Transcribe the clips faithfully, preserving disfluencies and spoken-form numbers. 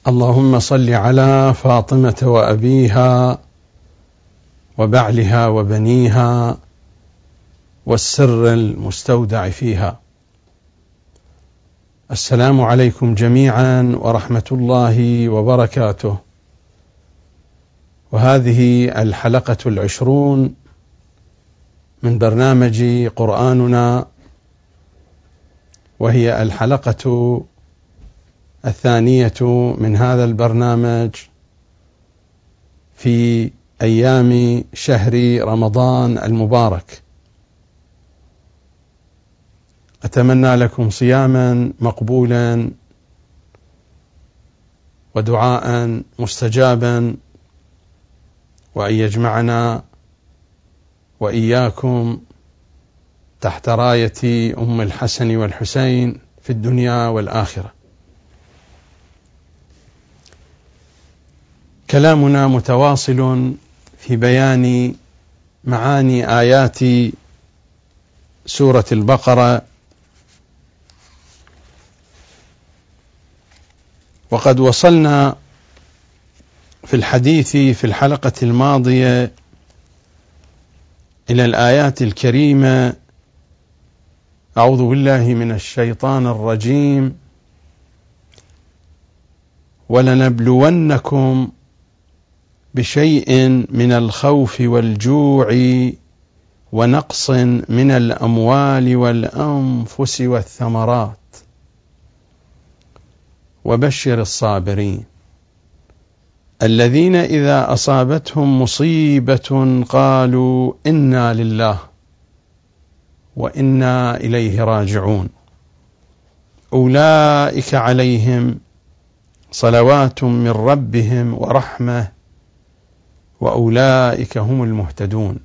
اللهم صل على فاطمة وأبيها وبعلها وبنيها والسر المستودع فيها. السلام عليكم جميعا ورحمة الله وبركاته. وهذه الحلقة العشرون من برنامج قرآننا، وهي الحلقة الثانية من هذا البرنامج في أيام شهر رمضان المبارك. أتمنى لكم صياما مقبولا ودعاء مستجابا، وأن يجمعنا وإياكم تحت راية أم الحسن والحسين في الدنيا والآخرة. كلامنا متواصل في بيان معاني آيات سورة البقرة، وقد وصلنا في الحديث في الحلقة الماضية إلى الآيات الكريمة: أعوذ بالله من الشيطان الرجيم، ولنبلونكم بشيء من الخوف والجوع ونقص من الأموال والأنفس والثمرات وبشر الصابرين الذين إذا أصابتهم مصيبة قالوا إنا لله وإنا إليه راجعون أولئك عليهم صلوات من ربهم ورحمة وأولئك هم المهتدون.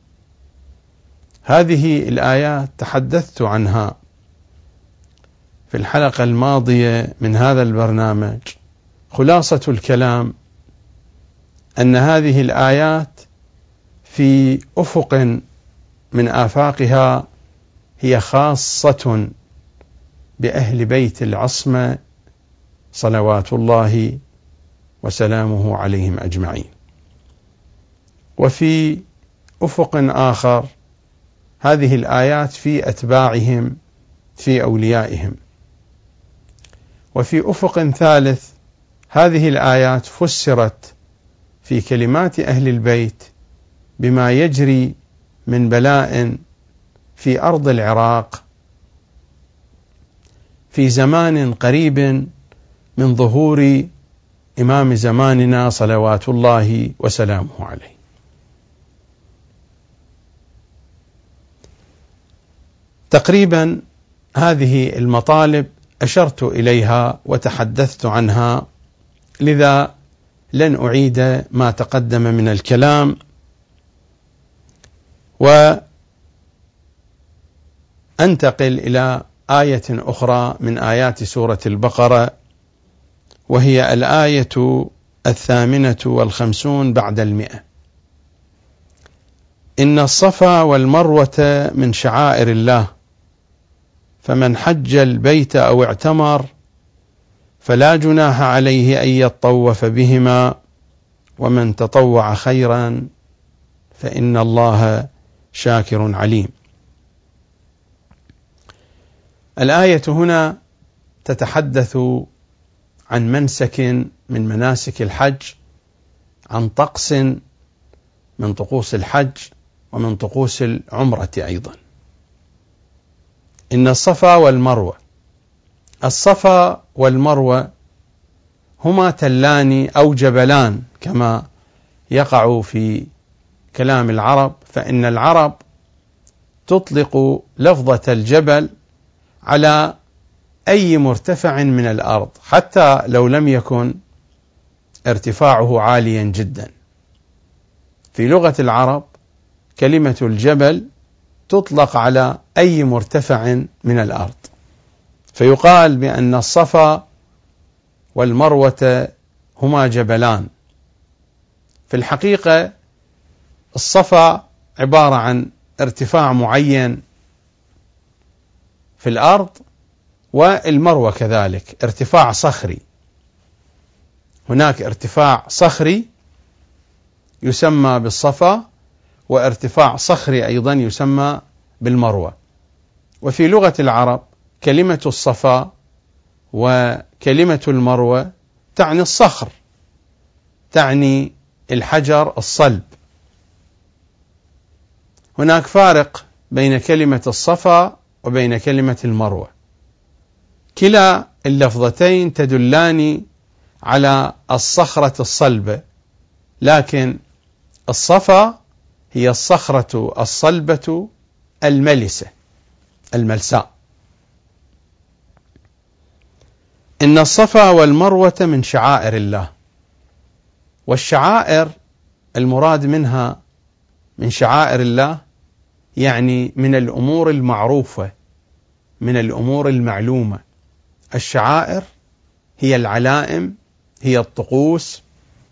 هذه الآيات تحدثت عنها في الحلقة الماضية من هذا البرنامج. خلاصة الكلام أن هذه الآيات في أفق من آفاقها هي خاصة بأهل بيت العصمة صلوات الله وسلامه عليهم أجمعين، وفي أفق آخر هذه الآيات في أتباعهم في أوليائهم، وفي أفق ثالث هذه الآيات فسرت في كلمات أهل البيت بما يجري من بلاء في أرض العراق في زمان قريب من ظهور إمام زماننا صلوات الله وسلامه عليه. تقريبا هذه المطالب أشرت إليها وتحدثت عنها، لذا لن أعيد ما تقدم من الكلام، وأنتقل إلى آية أخرى من آيات سورة البقرة، وهي الآية الثامنة والخمسون بعد المئة: إن الصفا والمروة من شعائر الله، فمن حج البيت أو اعتمر فلا جناح عليه أن يطوف بهما، ومن تطوع خيرا فإن الله شاكر عليم. الآية هنا تتحدث عن منسك من مناسك الحج، عن طقس من طقوس الحج ومن طقوس العمرة أيضا. إن الصفا والمروة، الصفا والمروة هما تلان أو جبلان كما يقع في كلام العرب، فإن العرب تطلق لفظة الجبل على أي مرتفع من الأرض حتى لو لم يكن ارتفاعه عاليا جدا. في لغة العرب كلمة الجبل تطلق على أي مرتفع من الأرض، فيقال بأن الصفا والمروة هما جبلان. في الحقيقة الصفا عبارة عن ارتفاع معين في الأرض، والمروة كذلك ارتفاع صخري. هناك ارتفاع صخري يسمى بالصفا، وارتفاع صخري أيضا يسمى بالمروة. وفي لغة العرب كلمة الصفا وكلمة المروة تعني الصخر، تعني الحجر الصلب. هناك فارق بين كلمة الصفا وبين كلمة المروة، كلا اللفظتين تدلان على الصخرة الصلبة، لكن الصفا هي الصخرة الصلبة الملسة الملساء. إن الصفا والمروة من شعائر الله، والشعائر المراد منها من شعائر الله يعني من الأمور المعروفة، من الأمور المعلومة. الشعائر هي العلائم، هي الطقوس.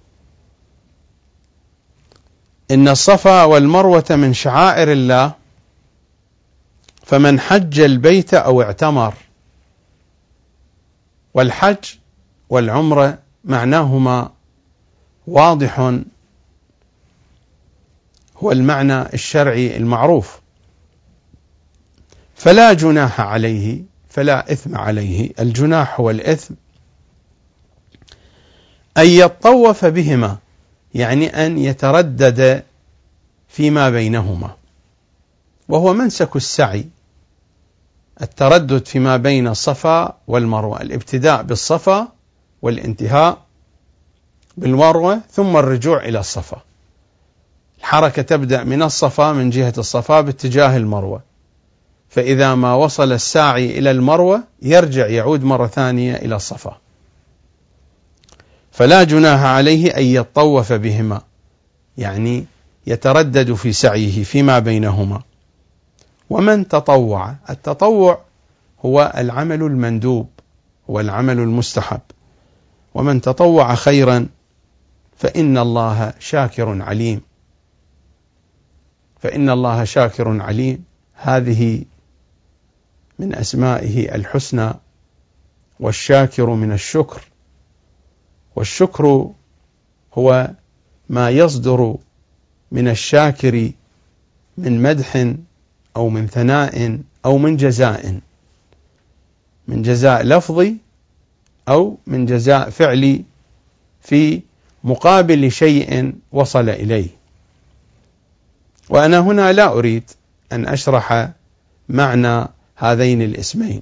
إن الصفا والمروة من شعائر الله، فمن حج البيت أو اعتمر. والحج والعمرة معناهما واضح، هو المعنى الشرعي المعروف. فلا جناح عليه، فلا إثم عليه، الجناح هو الإثم، أن يطوف بهما، يعني أن يتردد فيما بينهما، وهو منسك السعي، التردد فيما بين الصفا والمروة، الابتداء بالصفا والانتهاء بالمروة ثم الرجوع إلى الصفا. الحركة تبدأ من الصفا، من جهة الصفا باتجاه المروة، فإذا ما وصل الساعي إلى المروة يرجع يعود مرة ثانية إلى الصفا. فلا جناح عليه أن يطوف بهما، يعني يتردد في سعيه فيما بينهما. ومن تطوع، التطوع هو العمل المندوب، هو العمل المستحب. ومن تطوع خيرا فإن الله شاكر عليم، فإن الله شاكر عليم، هذه من أسمائه الحسنى، والشاكر من الشكر. والشكر هو ما يصدر من الشاكر من مدح أو من ثناء أو من جزاء، من جزاء لفظي أو من جزاء فعلي في مقابل شيء وصل إليه. وأنا هنا لا أريد أن أشرح معنى هذين الاسمين.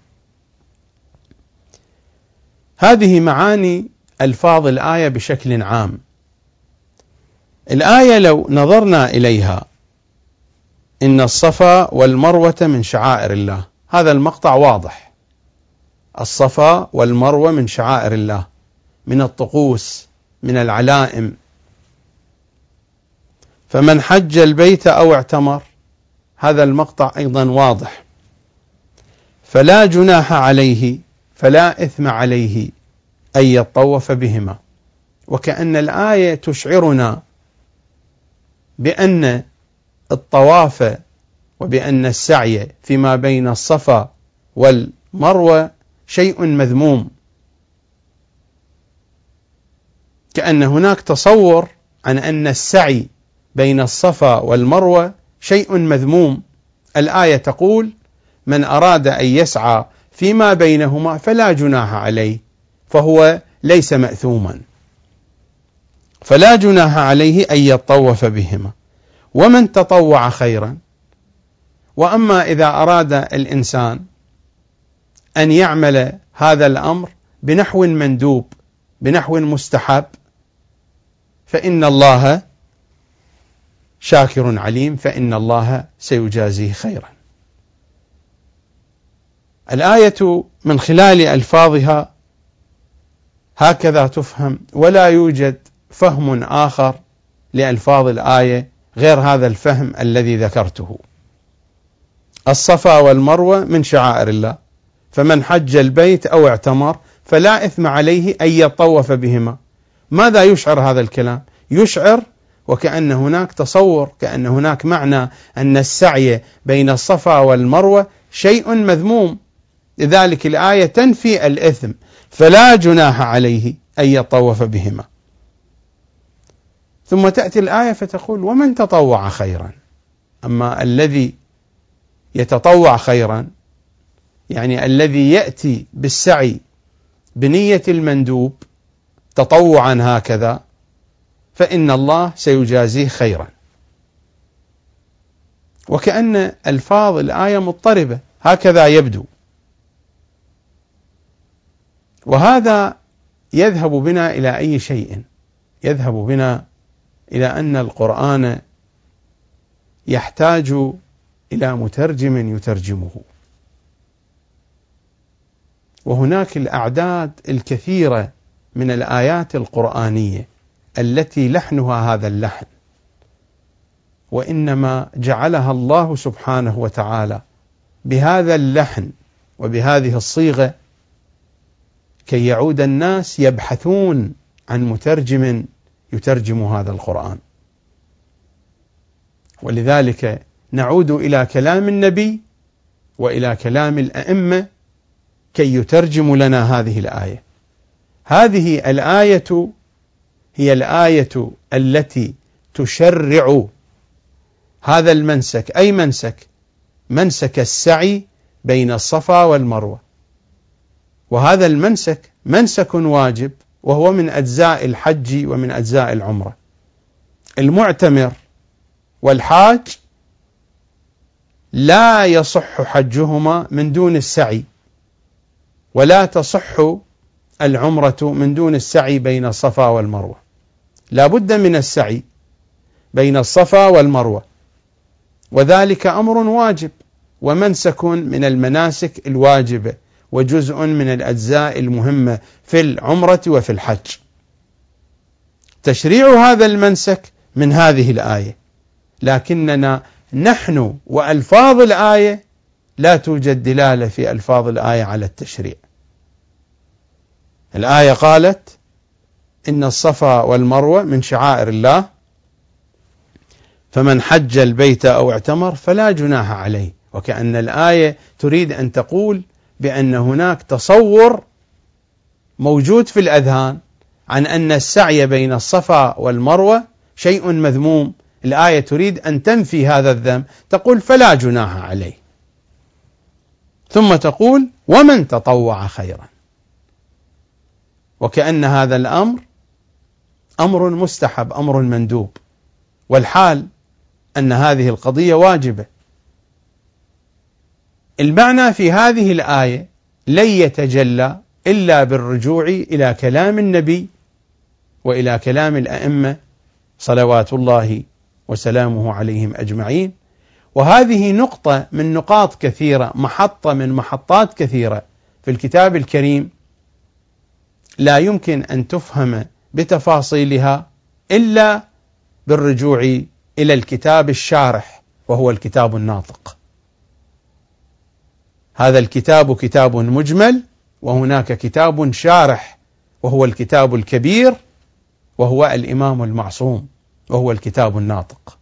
هذه معاني ألفاظ الآية بشكل عام. الآية لو نظرنا إليها، إن الصفا والمروة من شعائر الله، هذا المقطع واضح. الصفا والمروة من شعائر الله، من الطقوس، من العلائم. فمن حج البيت أو اعتمر، هذا المقطع أيضا واضح. فلا جناح عليه، فلا إثم عليه أن يطوف بهما. وكأن الآية تشعرنا بأن الطواف وبأن السعي فيما بين الصفا والمروة شيء مذموم، كأن هناك تصور عن أن السعي بين الصفا والمروة شيء مذموم. الآية تقول: من أراد أن يسعى فيما بينهما فلا جناح عليه، فهو ليس مأثوما. فلا جناح عليه أن يطوف بهما، ومن تطوع خيرا. وأما إذا أراد الإنسان أن يعمل هذا الأمر بنحو مندوب، بنحو مستحب، فإن الله شاكر عليم، فإن الله سيجازيه خيرا. الآية من خلال ألفاظها هكذا تفهم، ولا يوجد فهم آخر لألفاظ الآية غير هذا الفهم الذي ذكرته. الصفا والمروة من شعائر الله، فمن حج البيت أو اعتمر فلا إثم عليه أن يطوف بهما. ماذا يشعر هذا الكلام؟ يشعر وكأن هناك تصور، كأن هناك معنى أن السعي بين الصفا والمروة شيء مذموم، لذلك الآية تنفي الإثم. فلا جناح عليه أن يطوف بهما. ثم تأتي الآية فتقول ومن تطوع خيرا. أما الذي يتطوع خيرا يعني الذي يأتي بالسعي بنية المندوب تطوعا هكذا فإن الله سيجازيه خيرا. وكأن ألفاظ الآية مضطربة هكذا يبدو، وهذا يذهب بنا إلى أي شيء؟ يذهب بنا إلى أن القرآن يحتاج إلى مترجم يترجمه. وهناك الأعداد الكثيرة من الآيات القرآنية التي لحنها هذا اللحن، وإنما جعلها الله سبحانه وتعالى بهذا اللحن وبهذه الصيغة كي يعود الناس يبحثون عن مترجم يترجم هذا القرآن. ولذلك نعود إلى كلام النبي وإلى كلام الأئمة كي يترجم لنا هذه الآية. هذه الآية هي الآية التي تشرع هذا المنسك. أي منسك؟ منسك السعي بين الصفا والمروة. وهذا المنسك منسك واجب، وهو من أجزاء الحج ومن أجزاء العمرة. المعتمر والحاج لا يصح حجهما من دون السعي، ولا تصح العمرة من دون السعي بين الصفا والمروة. لا بد من السعي بين الصفا والمروة، وذلك أمر واجب ومنسك من المناسك الواجبة وجزء من الأجزاء المهمة في العمرة وفي الحج. تشريع هذا المنسك من هذه الآية، لكننا نحن وألفاظ الآية لا توجد دلالة في ألفاظ الآية على التشريع. الآية قالت إن الصفا والمروة من شعائر الله فمن حج البيت أو اعتمر فلا جناح عليه. وكأن الآية تريد أن تقول بأن هناك تصور موجود في الأذهان عن أن السعي بين الصفا والمروة شيء مذموم. الآية تريد أن تنفي هذا الذم، تقول فلا جناح عليه، ثم تقول ومن تطوع خيرا، وكأن هذا الأمر أمر مستحب، أمر مندوب، والحال أن هذه القضية واجبة. المعنى في هذه الآية لن يتجلى إلا بالرجوع إلى كلام النبي وإلى كلام الأئمة صلوات الله وسلامه عليهم أجمعين. وهذه نقطة من نقاط كثيرة، محطة من محطات كثيرة في الكتاب الكريم لا يمكن أن تفهم بتفاصيلها إلا بالرجوع إلى الكتاب الشارح وهو الكتاب الناطق. هذا الكتاب كتاب مجمل، وهناك كتاب شارح وهو الكتاب الكبير وهو الإمام المعصوم وهو الكتاب الناطق.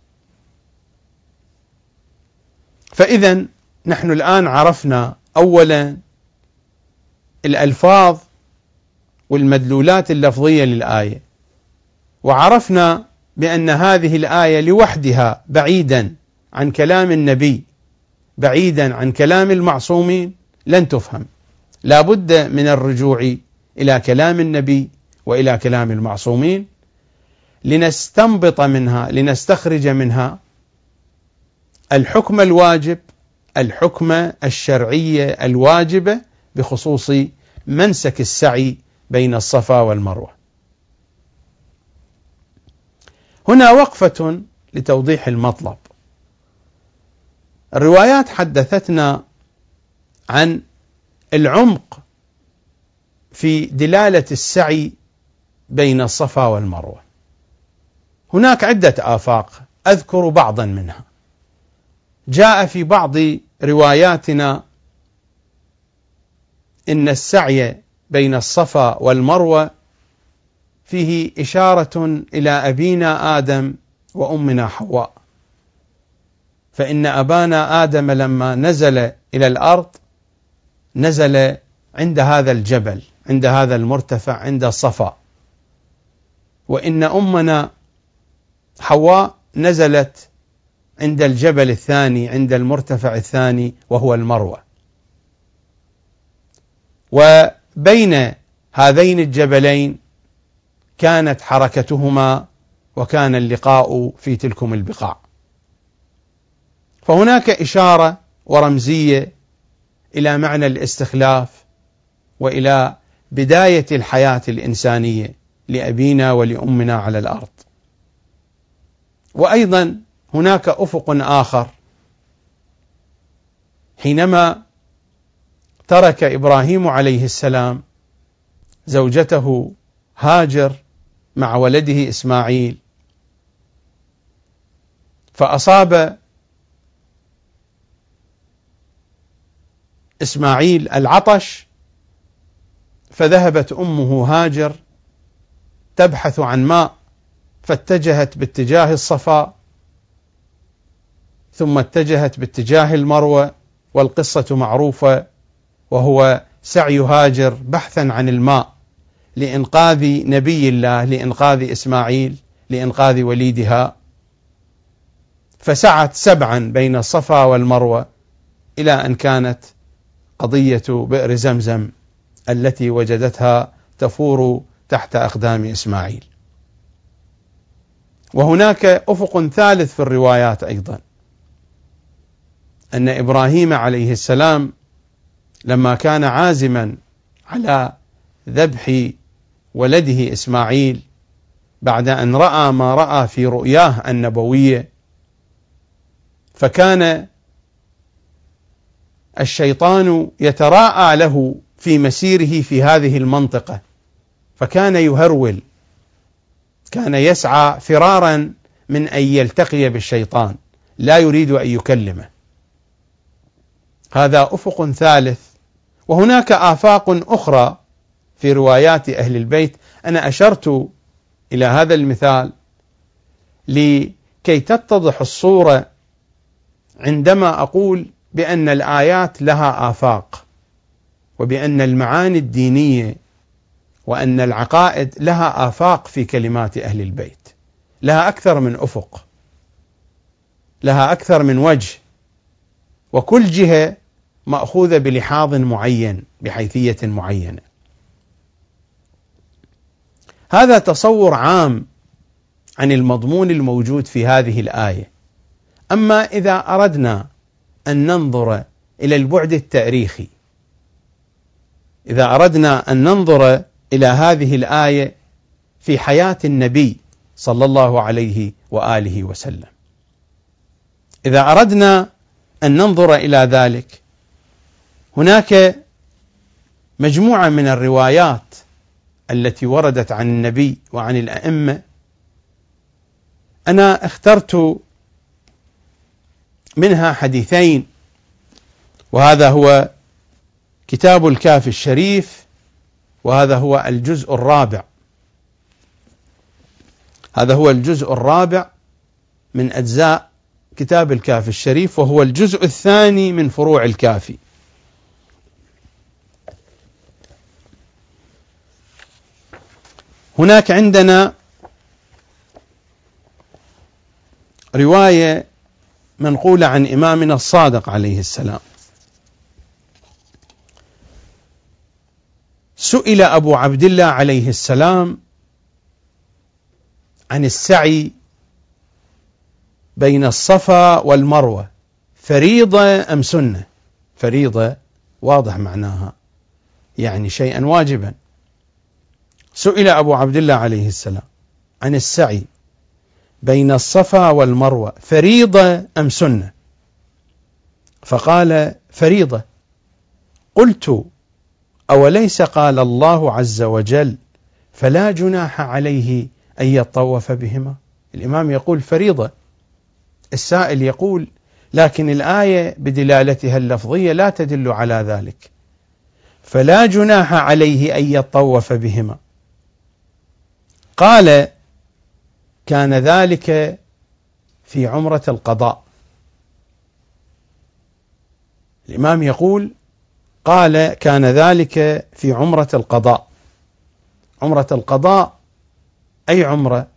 فإذا نحن الآن عرفنا أولا الألفاظ والمدلولات اللفظية للآية، وعرفنا بأن هذه الآية لوحدها بعيدا عن كلام النبي، بعيدا عن كلام المعصومين، لن تفهم. لا بد من الرجوع إلى كلام النبي وإلى كلام المعصومين لنستنبط منها، لنستخرج منها الحكم الواجب، الحكم الشرعية الواجبة بخصوص منسك السعي بين الصفا والمروة. هنا وقفة لتوضيح المطلب. الروايات حدثتنا عن العمق في دلالة السعي بين الصفا والمروة. هناك عدة آفاق أذكر بعضا منها. جاء في بعض رواياتنا إن السعي بين الصفا والمروة فيه إشارة إلى أبينا آدم وأمنا حواء، فإن أبانا آدم لما نزل إلى الأرض نزل عند هذا الجبل، عند هذا المرتفع، عند الصفا، وإن أمنا حواء نزلت عند الجبل الثاني، عند المرتفع الثاني وهو المروة، وبين هذين الجبلين كانت حركتهما وكان اللقاء في تلكم البقاع. فهناك إشارة ورمزية إلى معنى الاستخلاف وإلى بداية الحياة الإنسانية لأبينا ولأمنا على الأرض. وأيضا هناك أفق آخر، حينما ترك إبراهيم عليه السلام زوجته هاجر مع ولده إسماعيل، فأصاب إسماعيل العطش، فذهبت أمه هاجر تبحث عن ماء، فاتجهت باتجاه الصفا ثم اتجهت باتجاه المروة، والقصة معروفة، وهو سعي هاجر بحثا عن الماء لإنقاذ نبي الله، لإنقاذ إسماعيل، لإنقاذ وليدها. فسعت سبعا بين الصفا والمروة إلى أن كانت قضية بئر زمزم التي وجدتها تفور تحت أقدام إسماعيل. وهناك أفق ثالث في الروايات أيضا، أن إبراهيم عليه السلام لما كان عازما على ذبح ولده إسماعيل بعد أن رأى ما رأى في رؤياه النبوية، فكان الشيطان يتراءى له في مسيره في هذه المنطقة، فكان يهرول، كان يسعى فرارا من أن يلتقي بالشيطان، لا يريد أن يكلمه. هذا أفق ثالث. وهناك آفاق أخرى في روايات أهل البيت. أنا أشرت إلى هذا المثال لكي تتضح الصورة عندما أقول بأن الآيات لها آفاق، وبأن المعاني الدينية وأن العقائد لها آفاق في كلمات أهل البيت، لها أكثر من أفق، لها أكثر من وجه، وكل جهة مأخوذة بلحاظ معين بحيثية معينة. هذا تصور عام عن المضمون الموجود في هذه الآية. أما إذا أردنا أن ننظر إلى البعد التاريخي، إذا أردنا أن ننظر إلى هذه الآية في حياة النبي صلى الله عليه وآله وسلم، إذا أردنا أن ننظر إلى ذلك، هناك مجموعة من الروايات التي وردت عن النبي وعن الأئمة. أنا اخترت منها حديثين، وهذا هو كتاب الكافي الشريف، وهذا هو الجزء الرابع، هذا هو الجزء الرابع من أجزاء كتاب الكافي الشريف، وهو الجزء الثاني من فروع الكافي. هناك عندنا رواية منقولة عن إمامنا الصادق عليه السلام. سئل أبو عبد الله عليه السلام عن السعي بين الصفا والمروة، فريضة أم سنة؟ فريضة واضح معناها، يعني شيئا واجبا. سئل أبو عبد الله عليه السلام عن السعي بين الصفا والمروة، فريضة أم سنة؟ فقال فريضة. قلت أوليس قال الله عز وجل فلا جناح عليه أن يطوف بهما؟ الإمام يقول فريضة، السائل يقول لكن الآية بدلالتها اللفظية لا تدل على ذلك، فلا جناح عليه أن يطوف بهما. قال كان ذلك في عمرة القضاء. الإمام يقول قال كان ذلك في عمرة القضاء. عمرة القضاء أي عمرة؟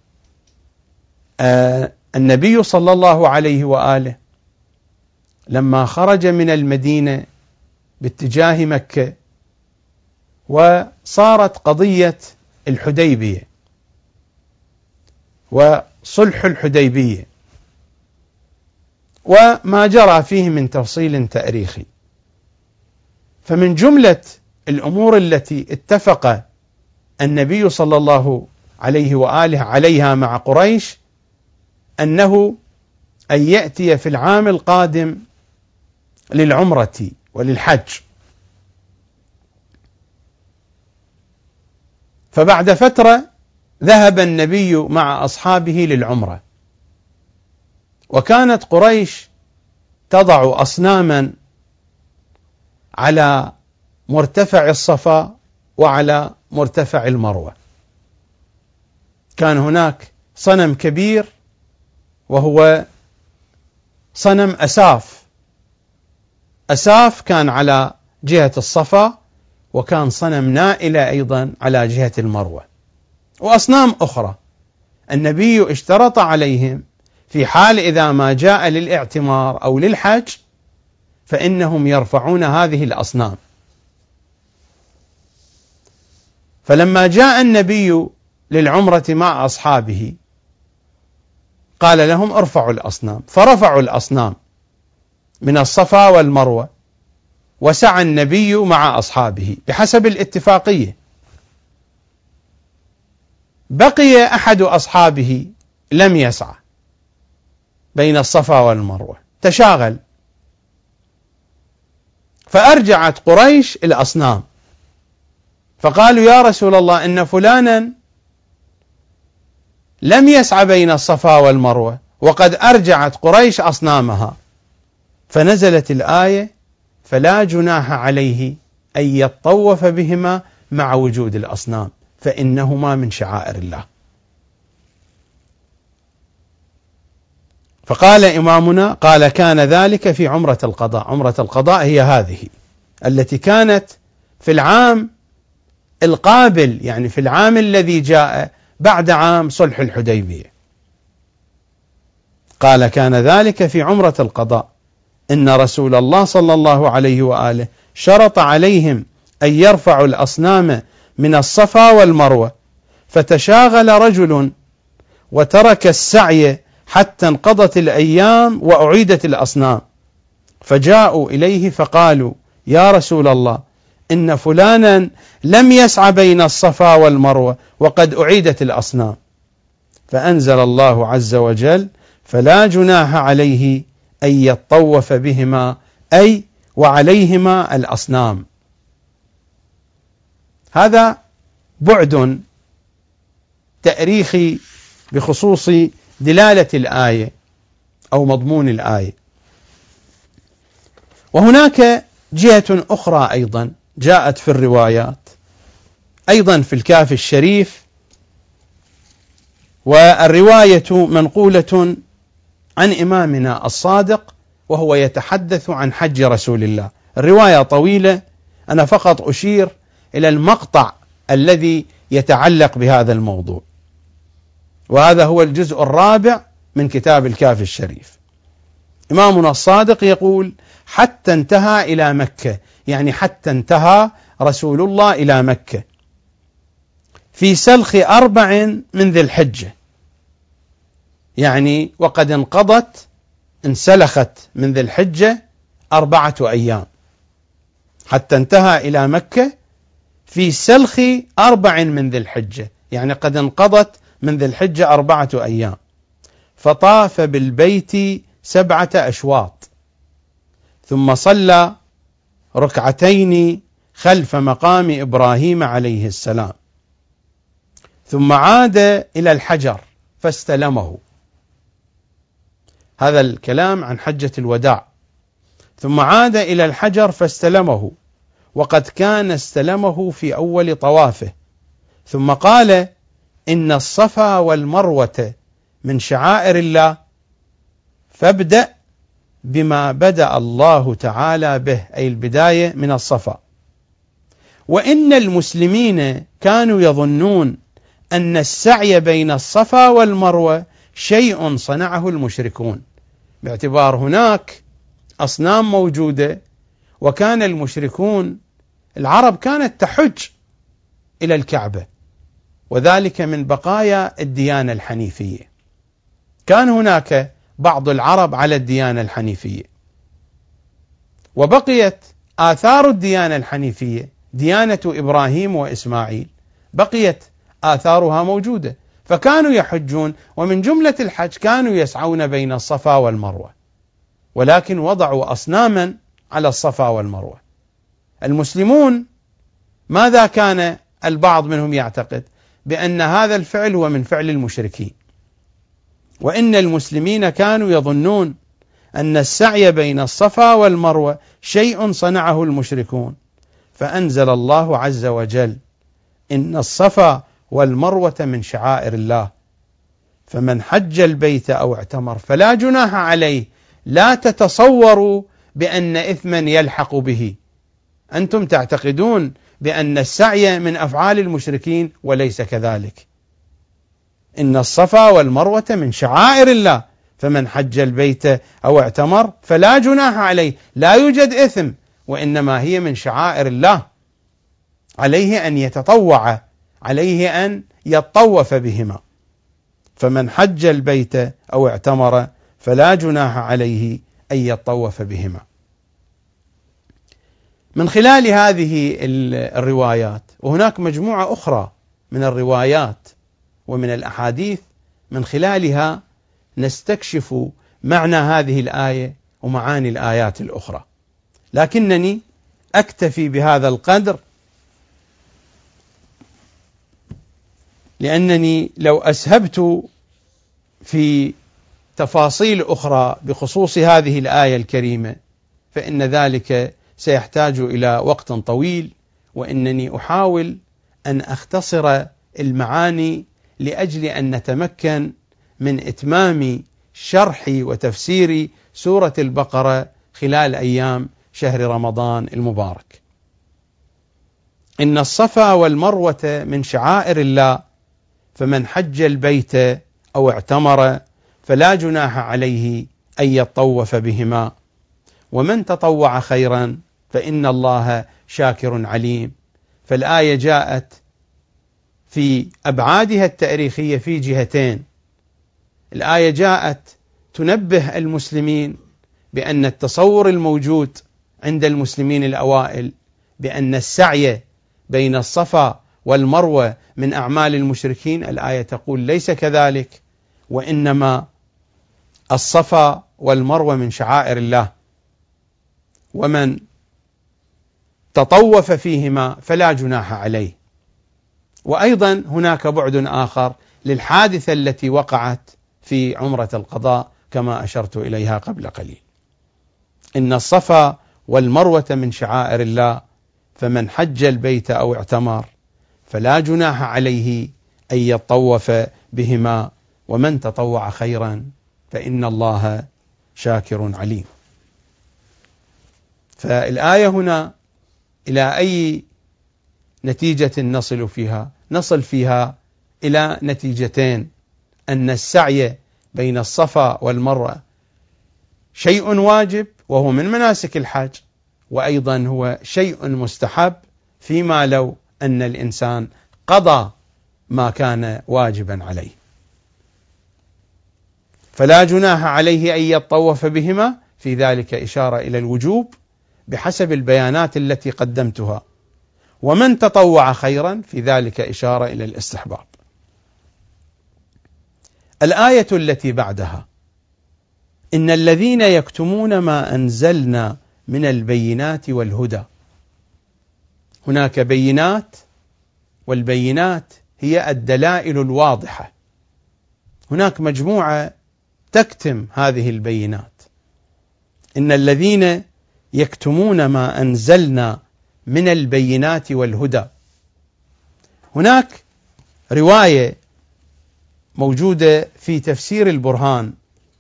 آه النبي صلى الله عليه وآله لما خرج من المدينة باتجاه مكة وصارت قضية الحديبية وصلح الحديبية وما جرى فيه من تفصيل تاريخي، فمن جملة الأمور التي اتفق النبي صلى الله عليه وآله عليها مع قريش أنه أن يأتي في العام القادم للعمرة وللحج. فبعد فترة ذهب النبي مع أصحابه للعمرة، وكانت قريش تضع أصناما على مرتفع الصفا وعلى مرتفع المروة. كان هناك صنم كبير وهو صنم أساف، أساف كان على جهة الصفا، وكان صنم نائلة أيضا على جهة المروة، وأصنام أخرى. النبي اشترط عليهم في حال إذا ما جاء للاعتمار أو للحج فإنهم يرفعون هذه الأصنام. فلما جاء النبي للعمرة مع أصحابه قال لهم ارفعوا الأصنام، فرفعوا الأصنام من الصفا والمروة، وسعى النبي مع أصحابه بحسب الاتفاقية. بقي أحد أصحابه لم يسعى بين الصفا والمروة، تشاغل، فأرجعت قريش الأصنام فقالوا يا رسول الله إن فلانا لم يسعى بين الصفا والمروة وقد أرجعت قريش أصنامها، فنزلت الآية فلا جناح عليه أن يطوف بهما مع وجود الأصنام فإنهما من شعائر الله. فقال إمامنا قال كان ذلك في عمرة القضاء. عمرة القضاء هي هذه التي كانت في العام القابل، يعني في العام الذي جاء بعد عام صلح الحديبية. قال كان ذلك في عمرة القضاء إن رسول الله صلى الله عليه وآله شرط عليهم أن يرفعوا الأصنام من الصفا والمروة، فتشاغل رجل وترك السعي حتى انقضت الأيام وأعيدت الأصنام، فجاءوا إليه فقالوا يا رسول الله إن فلانا لم يسعى بين الصفا والمروة وقد أعيدت الأصنام، فأنزل الله عز وجل فلا جناح عليه أن يطوف بهما أي وعليهما الأصنام. هذا بعد تاريخي بخصوص دلالة الآية أو مضمون الآية. وهناك جهة أخرى أيضا جاءت في الروايات أيضا في الكافي الشريف، والرواية منقولة عن إمامنا الصادق وهو يتحدث عن حج رسول الله. الرواية طويلة، أنا فقط أشير إلى المقطع الذي يتعلق بهذا الموضوع، وهذا هو الجزء الرابع من كتاب الكافي الشريف. إمامنا الصادق يقول حتى انتهى إلى مكة، يعني حتى انتهى رسول الله إلى مكة في سلخ أربع من ذي الحجة، يعني وقد انقضت انسلخت من ذي الحجة أربعة أيام، حتى انتهى إلى مكة في سلخ أربع من ذي الحجة، يعني قد انقضت من ذي الحجة أربعة أيام. فطاف بالبيت سبعة أشواط، ثم صلى ركعتين خلف مقام إبراهيم عليه السلام، ثم عاد إلى الحجر فاستلمه. هذا الكلام عن حجة الوداع. ثم عاد إلى الحجر فاستلمه، وقد كان استلمه في أول طوافه، ثم قال إن الصفا والمروة من شعائر الله، فابدأ بما بدأ الله تعالى به، أي البداية من الصفا. وإن المسلمين كانوا يظنون أن السعي بين الصفا والمروة شيء صنعه المشركون، باعتبار هناك أصنام موجودة، وكان المشركون العرب كانت تحج إلى الكعبة، وذلك من بقايا الديانة الحنيفية. كان هناك بعض العرب على الديانة الحنيفية، وبقيت آثار الديانة الحنيفية، ديانة إبراهيم وإسماعيل بقيت آثارها موجودة، فكانوا يحجون، ومن جملة الحج كانوا يسعون بين الصفا والمروة، ولكن وضعوا أصناما على الصفا والمروة. المسلمون ماذا كان البعض منهم يعتقد؟ بأن هذا الفعل هو من فعل المشركين، وإن المسلمين كانوا يظنون أن السعي بين الصفا والمروة شيء صنعه المشركون، فأنزل الله عز وجل: إن الصفا والمروة من شعائر الله، فمن حج البيت أو اعتمر فلا جناح عليه. لا تتصوروا بأن إثما يلحق به، أنتم تعتقدون بأن السعي من أفعال المشركين، وليس كذلك. إن الصفا والمروة من شعائر الله، فمن حج البيت أو اعتمر فلا جناح عليه، لا يوجد إثم، وإنما هي من شعائر الله، عليه أن يتطوع، عليه أن يطوف بهما. فمن حج البيت أو اعتمر فلا جناح عليه أن يطوف بهما. من خلال هذه الروايات، وهناك مجموعة أخرى من الروايات ومن الأحاديث، من خلالها نستكشف معنى هذه الآية ومعاني الآيات الأخرى، لكنني أكتفي بهذا القدر، لأنني لو أسهبت في تفاصيل أخرى بخصوص هذه الآية الكريمة فإن ذلك سيحتاج إلى وقت طويل، وإنني أحاول أن أختصر المعاني لأجل أن نتمكن من إتمام شرح وتفسير سورة البقرة خلال أيام شهر رمضان المبارك. إن الصفا والمروة من شعائر الله، فمن حج البيت أو اعتمر فلا جناح عليه أن يطوف بهما، ومن تطوع خيرا فإن الله شاكر عليم. فالآية جاءت في أبعادها التاريخية في جهتين. الآية جاءت تنبه المسلمين بأن التصور الموجود عند المسلمين الأوائل بأن السعي بين الصفا والمروة من أعمال المشركين، الآية تقول ليس كذلك، وإنما الصفا والمروة من شعائر الله، ومن تطوف فيهما فلا جناح عليه. وأيضا هناك بعد آخر للحادثة التي وقعت في عمرة القضاء كما أشرت إليها قبل قليل. إن الصفا والمروة من شعائر الله، فمن حج البيت أو اعتمر فلا جناح عليه أن يطوف بهما، ومن تطوع خيرا فإن الله شاكر عليم. فالآية هنا إلى أي نتيجة نصل فيها؟ نصل فيها إلى نتيجتين: أن السعي بين الصفا والمروة شيء واجب وهو من مناسك الحج، وأيضا هو شيء مستحب فيما لو أن الإنسان قضى ما كان واجبا عليه. فلا جناح عليه أن يطوف بهما، في ذلك إشارة إلى الوجوب بحسب البيانات التي قدمتها، ومن تطوع خيرا في ذلك إشارة إلى الاستحباب. الآية التي بعدها: إن الذين يكتمون ما أنزلنا من البينات والهدى. هناك بينات، والبينات هي الدلائل الواضحة. هناك مجموعة تكتم هذه البينات. إن الذين يكتمون ما أنزلنا من البينات والهدى. هناك رواية موجودة في تفسير البرهان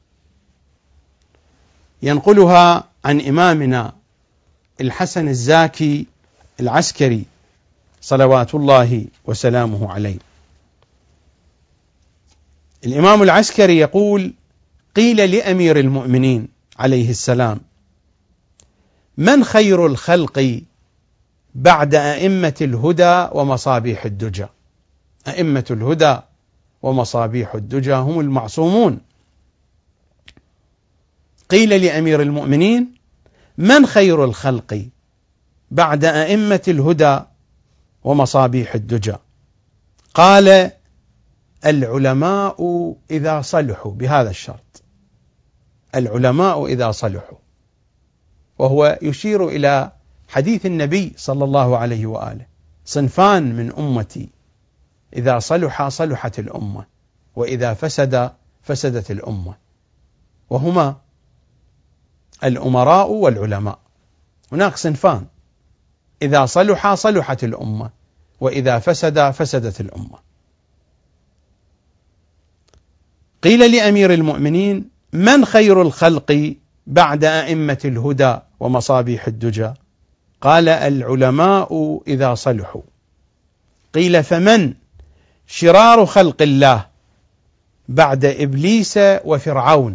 ينقلها عن إمامنا الحسن الزاكي العسكري صلوات الله وسلامه عليه، الإمام العسكري يقول: قيل لأمير المؤمنين عليه السلام: من خير الخلق بعد أئمة الهدى ومصابيح الدجى؟ أئمة الهدى ومصابيح الدجى هم المعصومون. قيل لأمير المؤمنين: من خير الخلق بعد أئمة الهدى ومصابيح الدجى؟ قال: العلماء إذا صلحوا، بهذا الشرط: العلماء إذا صلحوا، وهو يشير إلى حديث النبي صلى الله عليه وآله: صنفان من أمتي إذا صلح صلحت الأمة، وإذا فسد فسدت الأمة، وهما الأمراء والعلماء. هناك صنفان: إذا صلح صلحت الأمة، وإذا فسد فسدت الأمة. قيل لأمير المؤمنين: من خير الخلق بعد أئمة الهدى ومصابيح الدجى؟ قال: العلماء إذا صلحوا. قيل: فمن شرار خلق الله بعد إبليس وفرعون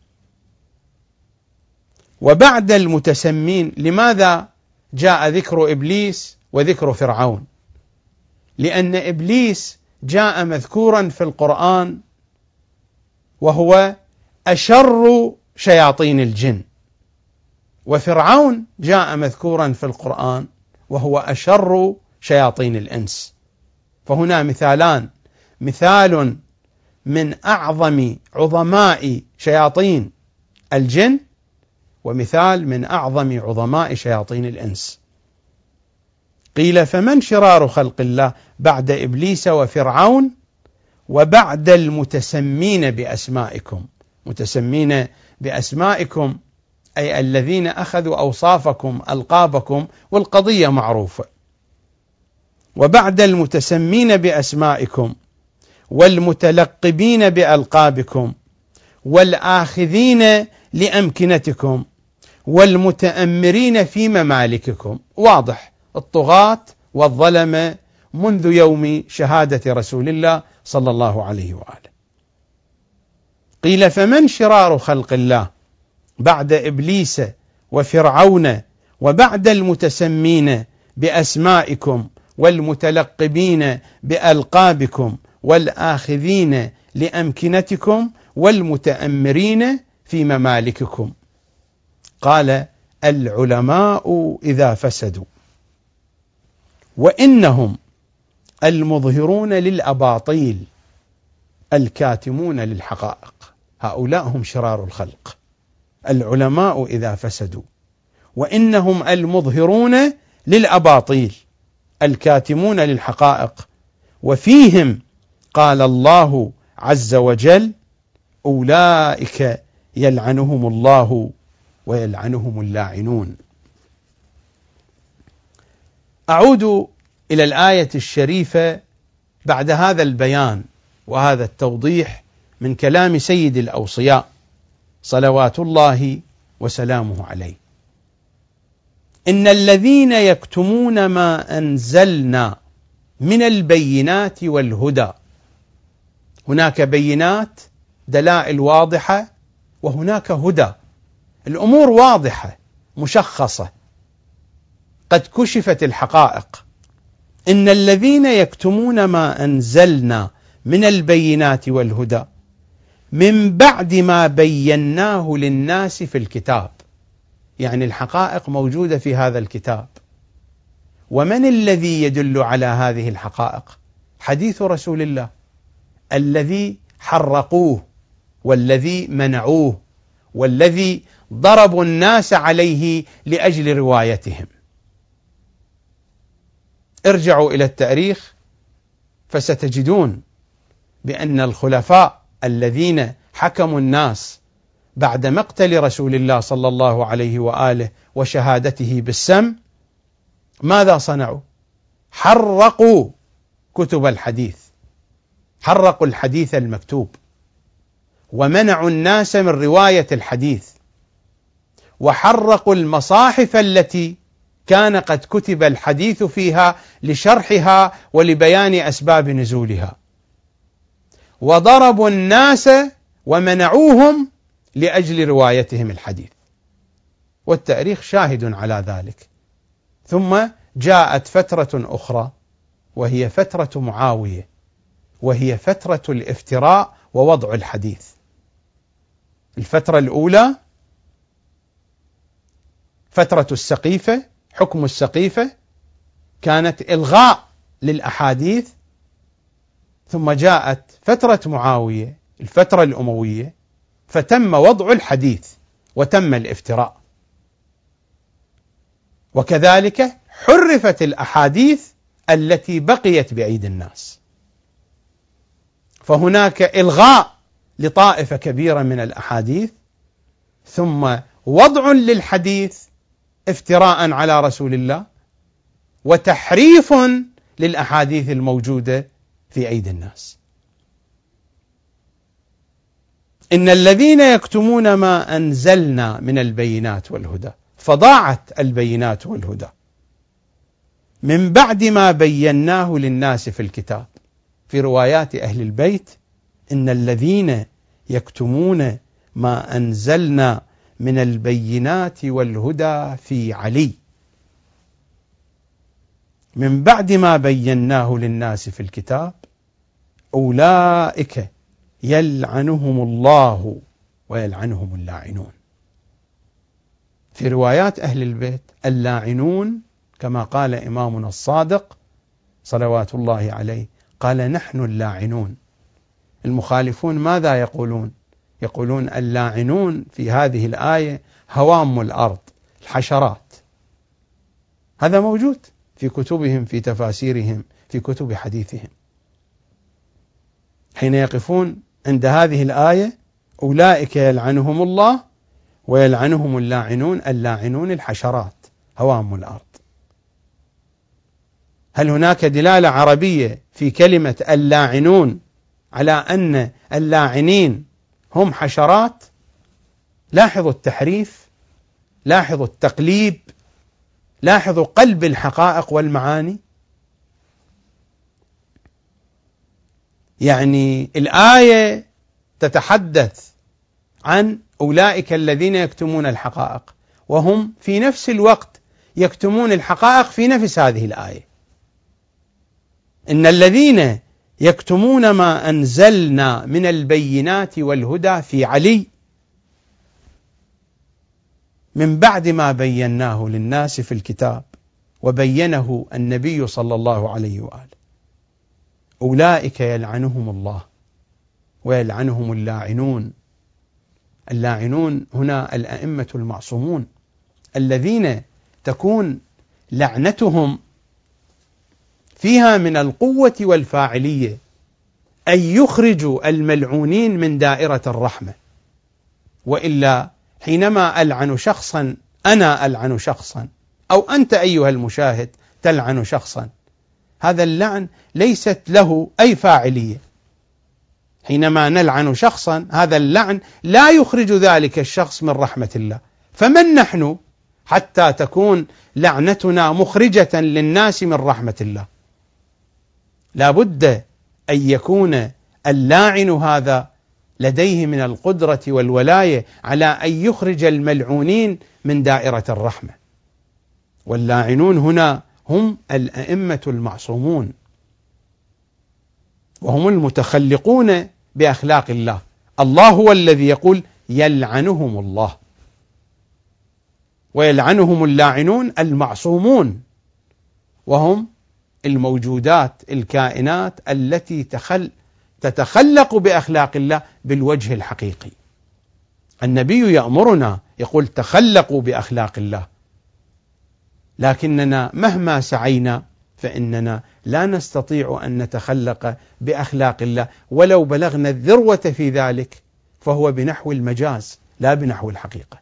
وبعد المتسمين؟ لماذا جاء ذكر إبليس وذكر فرعون؟ لأن إبليس جاء مذكورا في القرآن وهو أشر شياطين الجن، وفرعون جاء مذكورا في القرآن وهو أشر شياطين الإنس. فهنا مثالان: مثال من أعظم عظماء شياطين الجن، ومثال من أعظم عظماء شياطين الإنس. قيل: فمن شرار خلق الله بعد إبليس وفرعون وبعد المتسمين بأسمائكم؟ متسمين بأسمائكم أي الذين أخذوا أوصافكم ألقابكم، والقضية معروفة. وبعد المتسمين بأسمائكم والمتلقبين بألقابكم والآخذين لأمكنتكم والمتأمرين في ممالككم. واضح: الطغاة والظلمة منذ يوم شهادة رسول الله صلى الله عليه وآله. قيل: فمن شرار خلق الله بعد إبليس وفرعون وبعد المتسمين بأسمائكم والمتلقبين بألقابكم والآخذين لأمكنتكم والمتأمرين في ممالككم؟ قال: العلماء إذا فسدوا، وإنهم المظهرون للأباطيل الكاتمون للحقائق. هؤلاء هم شرار الخلق، العلماء إذا فسدوا، وإنهم المظهرون للأباطيل الكاتمون للحقائق، وفيهم قال الله عز وجل: أولئك يلعنهم الله ويلعنهم اللاعنون. أعود إلى الآية الشريفة بعد هذا البيان وهذا التوضيح من كلام سيد الأوصياء صلوات الله وسلامه عليه: إن الذين يكتمون ما أنزلنا من البينات والهدى. هناك بينات، دلائل واضحة، وهناك هدى، الأمور واضحة مشخصة، قد كشفت الحقائق. إن الذين يكتمون ما أنزلنا من البينات والهدى من بعد ما بيناه للناس في الكتاب، يعني الحقائق موجودة في هذا الكتاب. ومن الذي يدل على هذه الحقائق؟ حديث رسول الله الذي حرقوه والذي منعوه والذي ضربوا الناس عليه لأجل روايتهم. ارجعوا إلى التاريخ فستجدون بأن الخلفاء الذين حكموا الناس بعد مقتل رسول الله صلى الله عليه وآله وشهادته بالسم ماذا صنعوا؟ حرقوا كتب الحديث، حرقوا الحديث المكتوب، ومنعوا الناس من رواية الحديث، وحرقوا المصاحف التي كان قد كتب الحديث فيها لشرحها ولبيان أسباب نزولها، وضربوا الناس ومنعوهم لأجل روايتهم الحديث، والتاريخ شاهد على ذلك. ثم جاءت فترة أخرى وهي فترة معاوية، وهي فترة الافتراء ووضع الحديث. الفترة الأولى فترة السقيفة، حكم السقيفة كانت إلغاء للأحاديث، ثم جاءت فترة معاوية الفترة الأموية فتم وضع الحديث وتم الافتراء، وكذلك حرفت الأحاديث التي بقيت بأيدي الناس، فهناك إلغاء لطائفة كبيرة من الأحاديث، ثم وضع للحديث افتراء على رسول الله، وتحريف للأحاديث الموجودة في أيدي الناس. إن الذين يكتمون ما أنزلنا من البينات والهدى، فضاعت البينات والهدى من بعد ما بيناه للناس في الكتاب. في روايات أهل البيت: إن الذين يكتمون ما أنزلنا من البينات والهدى في علي، من بعد ما بيناه للناس في الكتاب أولئك يلعنهم الله ويلعنهم اللاعنون. في روايات أهل البيت: اللاعنون، كما قال إمامنا الصادق صلوات الله عليه، قال: نحن اللاعنون. المخالفون ماذا يقولون؟ يقولون اللاعنون في هذه الآية هوام الأرض، الحشرات. هذا موجود في كتبهم، في تفاسيرهم، في كتب حديثهم، حين يقفون عند هذه الآية: أولئك يلعنهم الله ويلعنهم اللاعنون. اللاعنون الحشرات، هوام الأرض. هل هناك دلالة عربية في كلمة اللاعنون على أن اللاعنين هم حشرات؟ لاحظوا التحريف، لاحظوا التقليب، لاحظوا قلب الحقائق والمعاني. يعني الآية تتحدث عن أولئك الذين يكتمون الحقائق، وهم في نفس الوقت يكتمون الحقائق في نفس هذه الآية. إن الذين يكتمون ما أنزلنا من البينات والهدى في علي، من بعد ما بيناه للناس في الكتاب وبينه النبي صلى الله عليه وآله. أولئك يلعنهم الله ويلعنهم اللاعنون. اللاعنون هنا الأئمة المعصومون الذين تكون لعنتهم فيها من القوة والفاعلية، أن يخرجوا الملعونين من دائرة الرحمة. وإلا حينما ألعن شخصا، أنا ألعن شخصا أو أنت أيها المشاهد تلعن شخصا، هذا اللعن ليست له أي فاعلية. حينما نلعن شخصا، هذا اللعن لا يخرج ذلك الشخص من رحمة الله. فمن نحن حتى تكون لعنتنا مخرجة للناس من رحمة الله؟ لا بد أن يكون اللاعن هذا لديه من القدرة والولاية على أن يخرج الملعونين من دائرة الرحمة. واللاعنون هنا هم الأئمة المعصومون، وهم المتخلقون بأخلاق الله. الله هو الذي يقول يلعنهم الله، ويلعنهم اللاعنون المعصومون، وهم الموجودات الكائنات التي تخل تتخلق بأخلاق الله بالوجه الحقيقي. النبي يأمرنا، يقول تخلقوا بأخلاق الله، لكننا مهما سعينا فإننا لا نستطيع أن نتخلق بأخلاق الله، ولو بلغنا الذروة في ذلك فهو بنحو المجاز لا بنحو الحقيقة.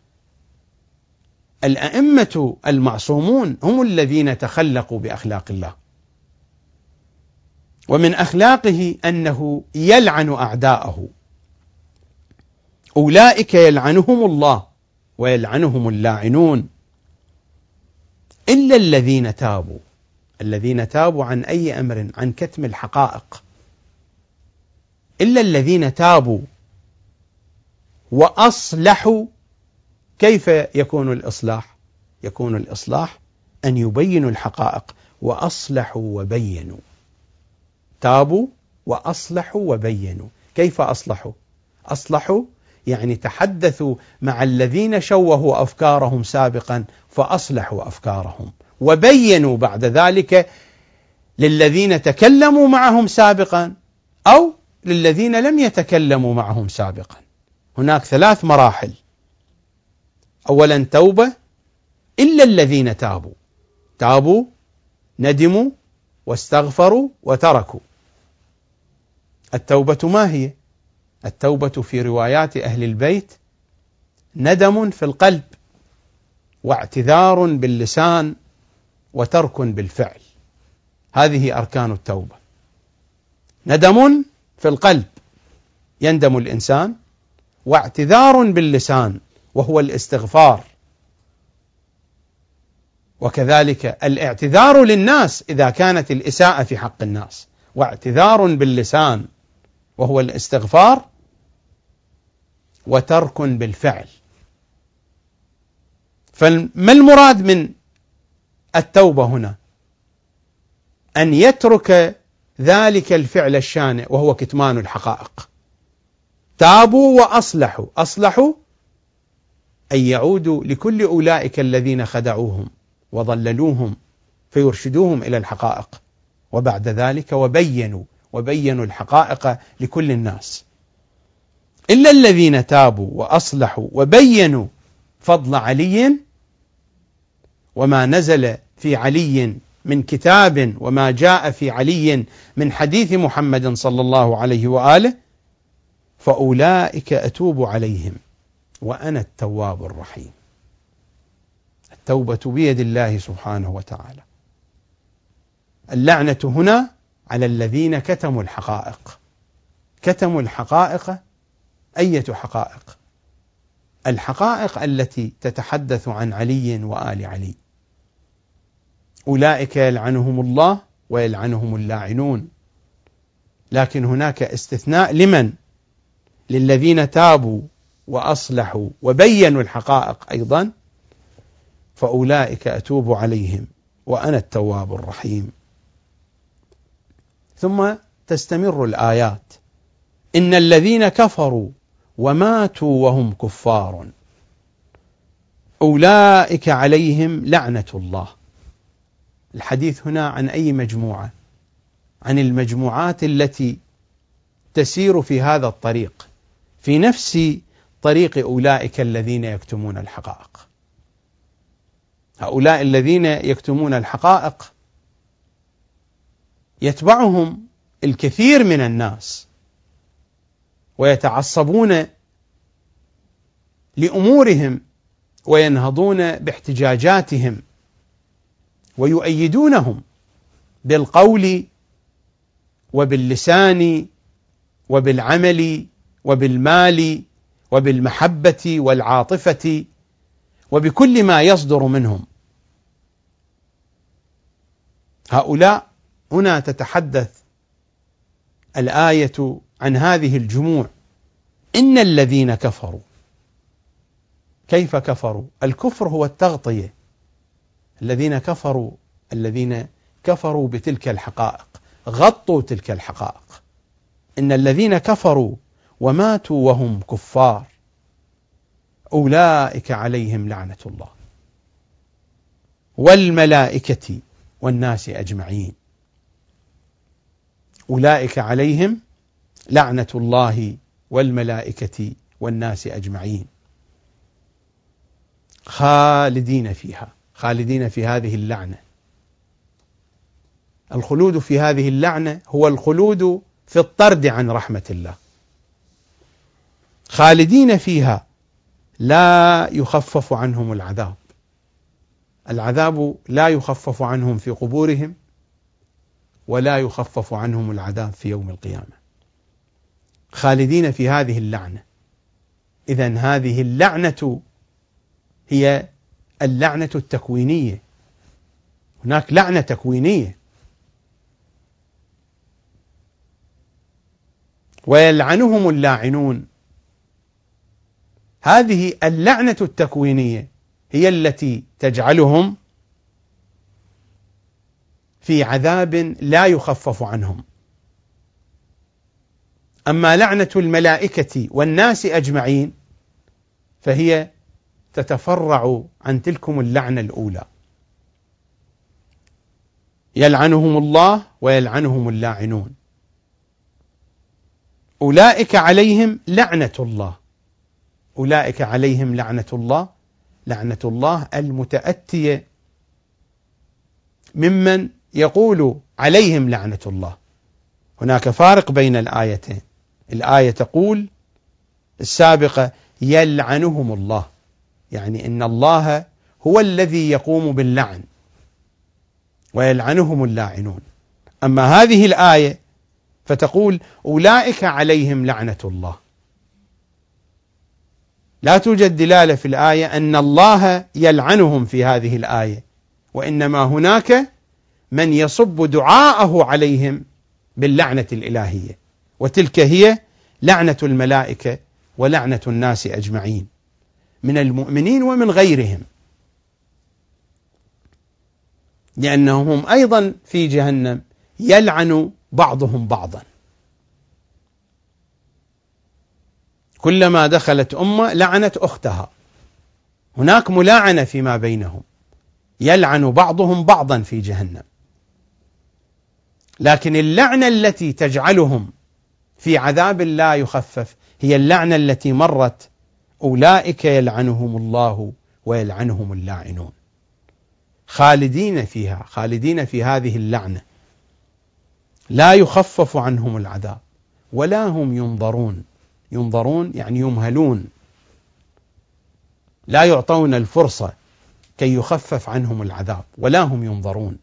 الأئمة المعصومون هم الذين تخلقوا بأخلاق الله، ومن أخلاقه أنه يلعن أعداءه. أولئك يلعنهم الله ويلعنهم اللاعنون إلا الذين تابوا. الذين تابوا عن أي أمر؟ عن كتم الحقائق، إلا الذين تابوا وأصلحوا. كيف يكون الإصلاح؟ يكون الإصلاح أن يبينوا الحقائق، وأصلحوا وبينوا. تابوا وأصلحوا وبينوا. كيف أصلحوا؟ أصلحوا يعني تحدثوا مع الذين شوهوا أفكارهم سابقا فأصلحوا أفكارهم، وبينوا بعد ذلك للذين تكلموا معهم سابقا أو للذين لم يتكلموا معهم سابقا. هناك ثلاث مراحل. أولا توبة، إلا الذين تابوا. تابوا، ندموا، واستغفروا، وتركوا. التوبة ما هي؟ التوبة في روايات أهل البيت ندم في القلب، واعتذار باللسان، وترك بالفعل. هذه أركان التوبة. ندم في القلب يندم الإنسان، واعتذار باللسان وهو الاستغفار، وكذلك الاعتذار للناس إذا كانت الإساءة في حق الناس، واعتذار باللسان وهو الاستغفار، وترك بالفعل. فما المراد من التوبة هنا؟ أن يترك ذلك الفعل الشانع وهو كتمان الحقائق. تابوا وأصلحوا. أصلحوا أن يعودوا لكل أولئك الذين خدعوهم وضللوهم فيرشدوهم إلى الحقائق، وبعد ذلك وبينوا وبينوا الحقائق لكل الناس. إلا الذين تابوا وأصلحوا وبينوا فضل علي وما نزل في علي من كتاب، وما جاء في علي من حديث محمد صلى الله عليه وآله، فأولئك أتوب عليهم وأنا التواب الرحيم. التوبة بيد الله سبحانه وتعالى. اللعنة هنا على الذين كتموا الحقائق. كتموا الحقائق. أية حقائق؟ الحقائق التي تتحدث عن علي وآل علي. أولئك يلعنهم الله ويلعنهم اللاعنون. لكن هناك استثناء لمن؟ للذين تابوا وأصلحوا وبينوا الحقائق أيضا، فأولئك أتوب عليهم وأنا التواب الرحيم. ثم تستمر الآيات: إن الذين كفروا وماتوا وهم كفار أولئك عليهم لعنة الله. الحديث هنا عن أي مجموعة؟ عن المجموعات التي تسير في هذا الطريق، في نفس طريق أولئك الذين يكتمون الحقائق. هؤلاء الذين يكتمون الحقائق يتبعهم الكثير من الناس ويتعصبون لأمورهم وينهضون باحتجاجاتهم ويؤيدونهم بالقول وباللسان وبالعمل وبالمال وبالمحبة والعاطفة وبكل ما يصدر منهم. هؤلاء هنا تتحدث الآية عن هذه الجموع. إن الذين كفروا. كيف كفروا؟ الكفر هو التغطية. الذين كفروا الذين كفروا بتلك الحقائق، غطوا تلك الحقائق. إن الذين كفروا وماتوا وهم كفار أولئك عليهم لعنة الله والملائكة والناس أجمعين. أولئك عليهم لعنة الله والملائكة والناس أجمعين، خالدين فيها. خالدين في هذه اللعنة. الخلود في هذه اللعنة هو الخلود في الطرد عن رحمة الله. خالدين فيها لا يخفف عنهم العذاب. العذاب لا يخفف عنهم في قبورهم، ولا يخفف عنهم العذاب في يوم القيامة. خالدين في هذه اللعنة. إذن هذه اللعنة هي اللعنة التكوينية. هناك لعنة تكوينية، ويلعنهم اللاعنون. هذه اللعنة التكوينية هي التي تجعلهم في عذاب لا يخفف عنهم. أما لعنة الملائكة والناس أجمعين فهي تتفرع عن تلكم اللعنة الأولى، يلعنهم الله ويلعنهم اللاعنون. أولئك عليهم لعنة الله، أولئك عليهم لعنة الله، لعنة الله المتأتية ممن يقول عليهم لعنة الله. هناك فارق بين الآيتين، الآية تقول السابقة يلعنهم الله، يعني إن الله هو الذي يقوم باللعن ويلعنهم اللاعنون. أما هذه الآية فتقول أولئك عليهم لعنة الله، لا توجد دلالة في الآية أن الله يلعنهم في هذه الآية، وإنما هناك من يصب دعاءه عليهم باللعنة الإلهية، وتلك هي لعنة الملائكة ولعنة الناس أجمعين من المؤمنين ومن غيرهم، لأنهم هم أيضا في جهنم يلعن بعضهم بعضا. كلما دخلت أمة لعنت أختها، هناك ملاعنة فيما بينهم، يلعن بعضهم بعضا في جهنم. لكن اللعنة التي تجعلهم في عذاب لا يخفف هي اللعنة التي مرت، أولئك يلعنهم الله ويلعنهم اللاعنون، خالدين فيها، خالدين في هذه اللعنة، لا يخفف عنهم العذاب ولا هم ينظرون. ينظرون يعني يمهلون، لا يعطون الفرصة كي يخفف عنهم العذاب ولا هم ينظرون.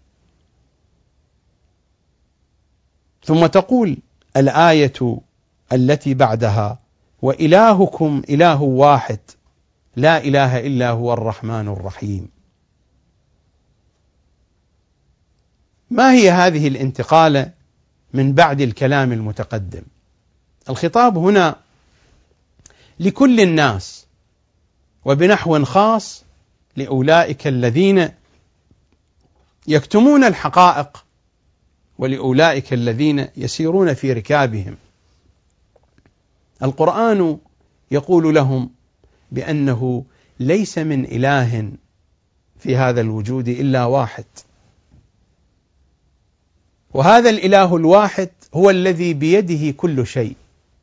ثم تقول الآية التي بعدها وإلهكم إله واحد لا إله إلا هو الرحمن الرحيم. ما هي هذه الانتقالة من بعد الكلام المتقدم؟ الخطاب هنا لكل الناس، وبنحو خاص لأولئك الذين يكتمون الحقائق ولأولئك الذين يسيرون في ركابهم. القرآن يقول لهم بأنه ليس من إله في هذا الوجود إلا واحد، وهذا الإله الواحد هو الذي بيده كل شيء.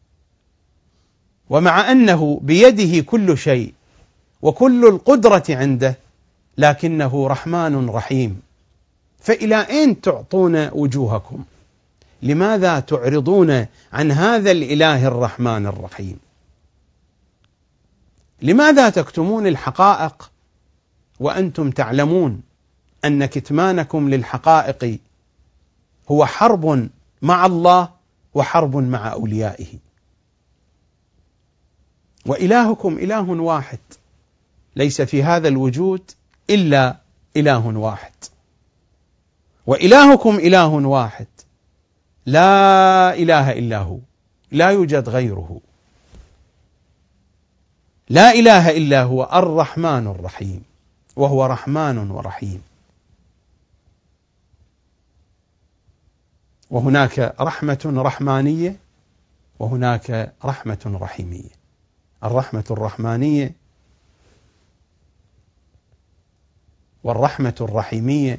ومع أنه بيده كل شيء وكل القدرة عنده، لكنه رحمن رحيم. فإلى أين تعطون وجوهكم؟ لماذا تعرضون عن هذا الإله الرحمن الرحيم؟ لماذا تكتمون الحقائق وأنتم تعلمون أن كتمانكم للحقائق هو حرب مع الله وحرب مع أوليائه؟ وإلهكم إله واحد، ليس في هذا الوجود إلا إله واحد، وإلهكم إله واحد لا إله إلا هو، لا يوجد غيره، لا إله إلا هو الرحمن الرحيم، وهو رحمن ورحيم. وهناك رحمة رحمانية وهناك رحمة رحيمية. الرحمة الرحمانية والرحمة الرحيمية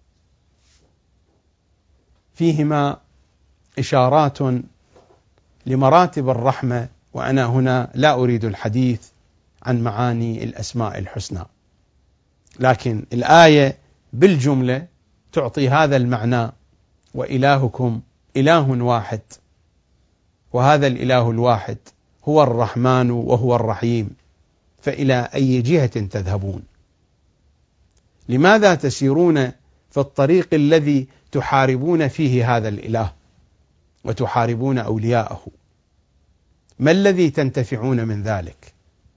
فيهما إشارات لمراتب الرحمة، وأنا هنا لا أريد الحديث عن معاني الأسماء الحسنى، لكن الآية بالجملة تعطي هذا المعنى: وإلهكم إله واحد، وهذا الإله الواحد هو الرحمن وهو الرحيم. فإلى أي جهة تذهبون؟ لماذا تسيرون في الطريق الذي تحاربون فيه هذا الإله وتحاربون أولياءه؟ ما الذي تنتفعون من ذلك؟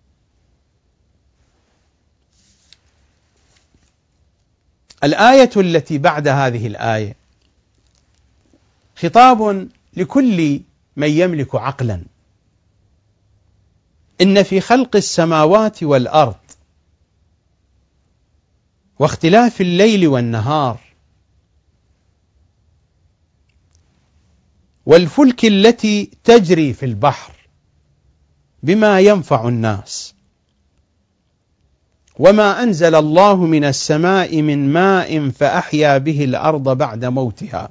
الآية التي بعد هذه الآية خطاب لكل من يملك عقلا. إن في خلق السماوات والأرض واختلاف الليل والنهار والفلك التي تجري في البحر بما ينفع الناس وما أنزل الله من السماء من ماء فأحيا به الأرض بعد موتها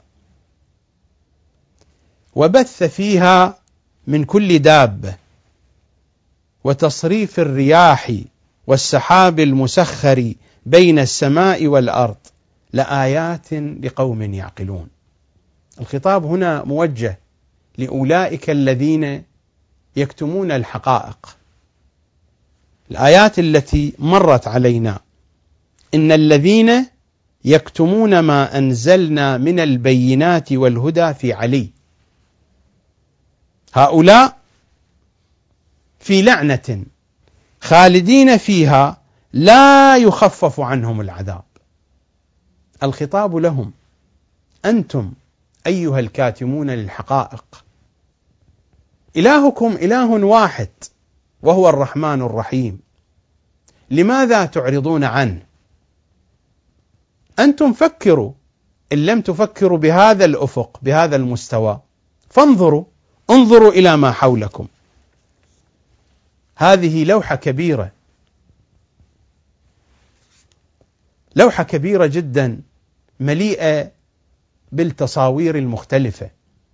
وبث فيها من كل دابة وتصريف الرياح والسحاب المسخر بين السماء والأرض لآيات لقوم يعقلون. الخطاب هنا موجه لأولئك الذين يكتمون الحقائق. الآيات التي مرت علينا: إن الذين يكتمون ما أنزلنا من البينات والهدى في علي، هؤلاء في لعنة خالدين فيها لا يخفف عنهم العذاب. الخطاب لهم: أنتم أيها الكاتمون للحقائق، إلهكم إله واحد وهو الرحمن الرحيم، لماذا تعرضون عنه؟ أنتم فكروا، إن لم تفكروا بهذا الأفق بهذا المستوى فانظروا انظروا إلى ما حولكم. هذه لوحة كبيرة، لوحة كبيرة جدا مليئة بالتصاوير المختلفة،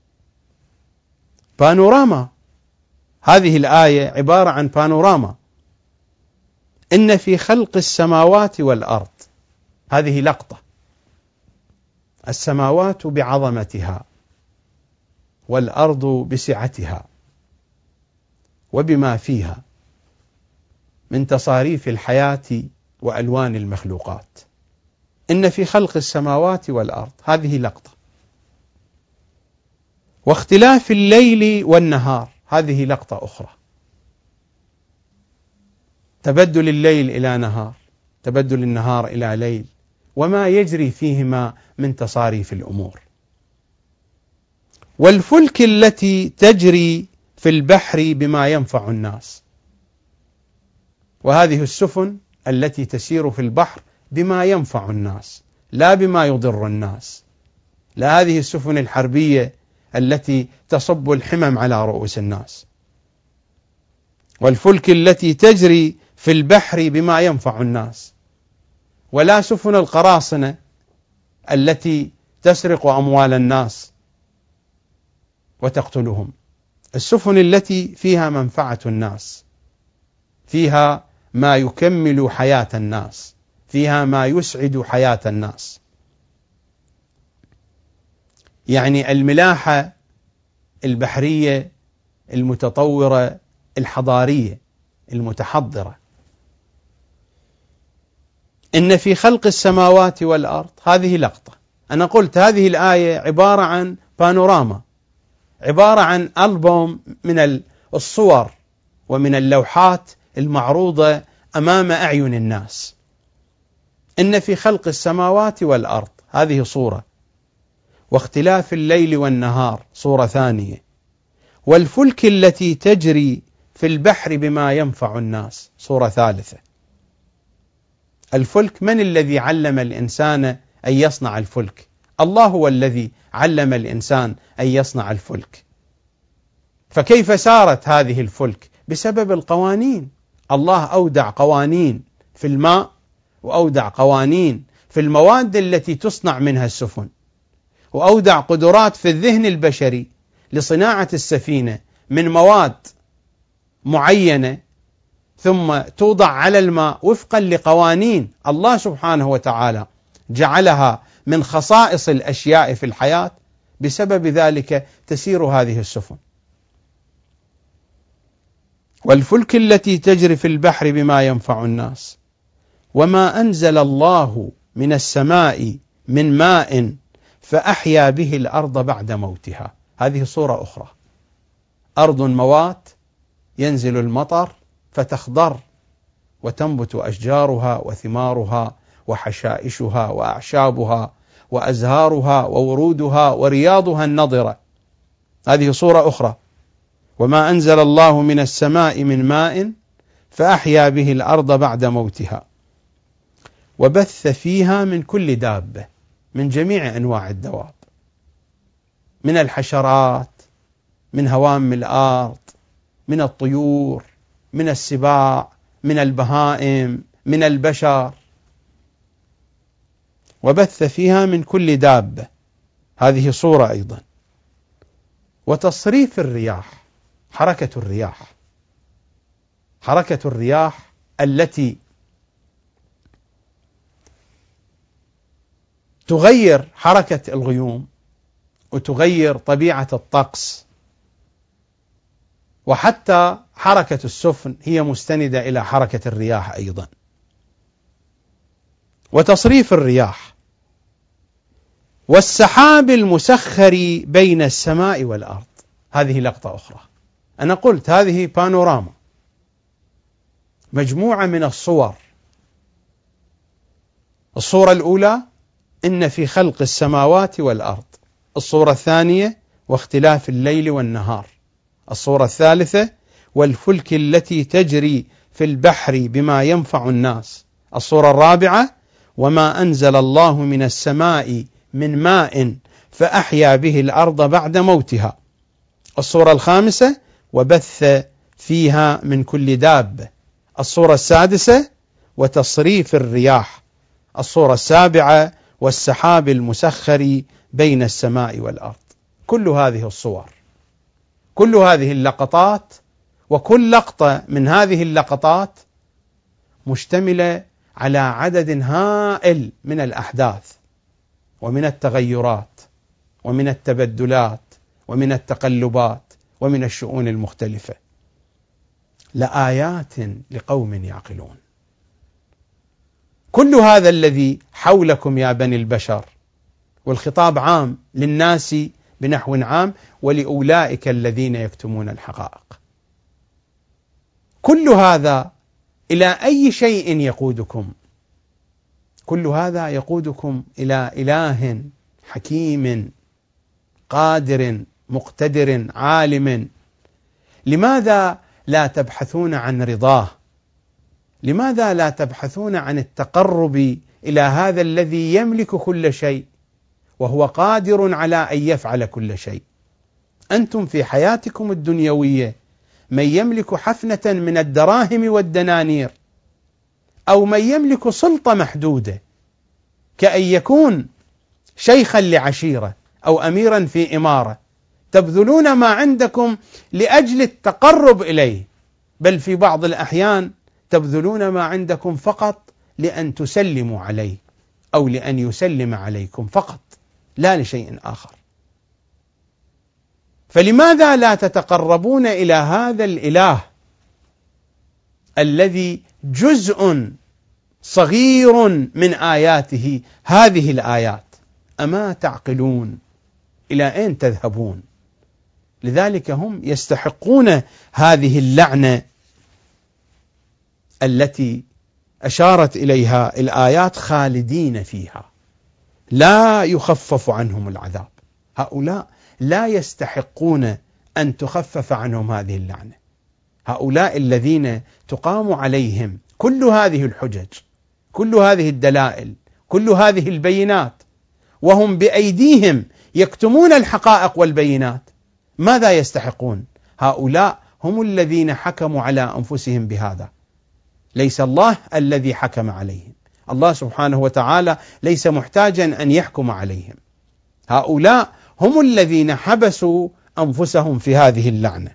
بانوراما. هذه الآية عبارة عن بانوراما. إن في خلق السماوات والأرض، هذه لقطة، السماوات بعظمتها والأرض بسعتها وبما فيها من تصاريف الحياة وألوان المخلوقات. إن في خلق السماوات والأرض، هذه لقطة. واختلاف الليل والنهار، هذه لقطة أخرى. تبدل الليل إلى نهار، تبدل النهار إلى ليل، وما يجري فيهما من تصاريف الأمور. والفلك التي تجري في البحر بما ينفع الناس، وهذه السفن التي تسير في البحر بما ينفع الناس لا بما يضر الناس، لا هذه السفن الحربية التي تصب الحمم على رؤوس الناس. والفلك التي تجري في البحر بما ينفع الناس، ولا سفن القراصنة التي تسرق أموال الناس وتقتلهم. السفن التي فيها منفعة الناس، فيها ما يكمل حياة الناس، فيها ما يسعد حياة الناس. يعني الملاحة البحرية المتطورة الحضارية المتحضرة. إن في خلق السماوات والأرض، هذه لقطة. أنا قلت هذه الآية عبارة عن بانوراما، عبارة عن ألبوم من الصور ومن اللوحات المعروضة أمام أعين الناس. إن في خلق السماوات والأرض، هذه صورة. واختلاف الليل والنهار، صورة ثانية. والفلك التي تجري في البحر بما ينفع الناس، صورة ثالثة. الفلك، من الذي علم الإنسان أن يصنع الفلك؟ الله هو الذي علم الإنسان أن يصنع الفلك. فكيف سارت هذه الفلك؟ بسبب القوانين. الله أودع قوانين في الماء، وأودع قوانين في المواد التي تصنع منها السفن، وأودع قدرات في الذهن البشري لصناعة السفينة من مواد معينة، ثم توضع على الماء وفقا لقوانين الله سبحانه وتعالى جعلها من خصائص الأشياء في الحياة. بسبب ذلك تسير هذه السفن. والفلك التي تجري في البحر بما ينفع الناس وما أنزل الله من السماء من ماء فأحيا به الأرض بعد موتها، هذه صورة أخرى. أرض موات، ينزل المطر فتخضر وتنبت أشجارها وثمارها وحشائشها وأعشابها وأزهارها وورودها ورياضها النضرة. هذه صورة أخرى. وما أنزل الله من السماء من ماء فأحيا به الأرض بعد موتها وبث فيها من كل دابة، من جميع أنواع الدواب، من الحشرات، من هوام الأرض، من الطيور، من السباع، من البهائم، من البشر. وبث فيها من كل دابة، هذه صورة أيضا. وتصريف الرياح، حركة الرياح، حركة الرياح التي تغير حركة الغيوم وتغير طبيعة الطقس، وحتى حركة السفن هي مستندة إلى حركة الرياح أيضا. وتصريف الرياح، والسحاب المسخر بين السماء والأرض، هذه لقطة أخرى. أنا قلت هذه بانوراما، مجموعة من الصور. الصورة الأولى إن في خلق السماوات والأرض، الصورة الثانية واختلاف الليل والنهار، الصورة الثالثة والفلك التي تجري في البحر بما ينفع الناس، الصورة الرابعة وما أنزل الله من السماء من ماء فأحيا به الأرض بعد موتها، الصورة الخامسة وبث فيها من كل دابة، الصورة السادسة وتصريف الرياح، الصورة السابعة والسحاب المسخر بين السماء والأرض. كل هذه الصور، كل هذه اللقطات، وكل لقطة من هذه اللقطات مشتملة على عدد هائل من الأحداث ومن التغيرات ومن التبدلات ومن التقلبات ومن الشؤون المختلفة، لآيات لقوم يعقلون. كل هذا الذي حولكم يا بني البشر، والخطاب عام للناس بنحو عام ولأولئك الذين يكتمون الحقائق، كل هذا إلى أي شيء يقودكم؟ كل هذا يقودكم إلى إله حكيم قادر مقتدر عالم. لماذا لا تبحثون عن رضاه؟ لماذا لا تبحثون عن التقرب إلى هذا الذي يملك كل شيء وهو قادر على أن يفعل كل شيء؟ أنتم في حياتكم الدنيوية من يملك حفنة من الدراهم والدنانير، أو من يملك سلطة محدودة كأن يكون شيخا لعشيرة أو أميرا في إمارة، تبذلون ما عندكم لأجل التقرب إليه، بل في بعض الأحيان تبذلون ما عندكم فقط لأن تسلموا عليه أو لأن يسلم عليكم فقط، لا لشيء آخر. فلماذا لا تتقربون إلى هذا الإله الذي جزء صغير من آياته هذه الآيات؟ أما تعقلون؟ إلى أين تذهبون؟ لذلك هم يستحقون هذه اللعنة التي أشارت إليها الآيات، خالدين فيها لا يخفف عنهم العذاب. هؤلاء لا يستحقون أن تخفف عنهم هذه اللعنة. هؤلاء الذين تقام عليهم كل هذه الحجج، كل هذه الدلائل، كل هذه البينات، وهم بأيديهم يكتمون الحقائق والبينات، ماذا يستحقون؟ هؤلاء هم الذين حكموا على أنفسهم بهذا، ليس الله الذي حكم عليهم. الله سبحانه وتعالى ليس محتاجا أن يحكم عليهم. هؤلاء هم الذين حبسوا أنفسهم في هذه اللعنة.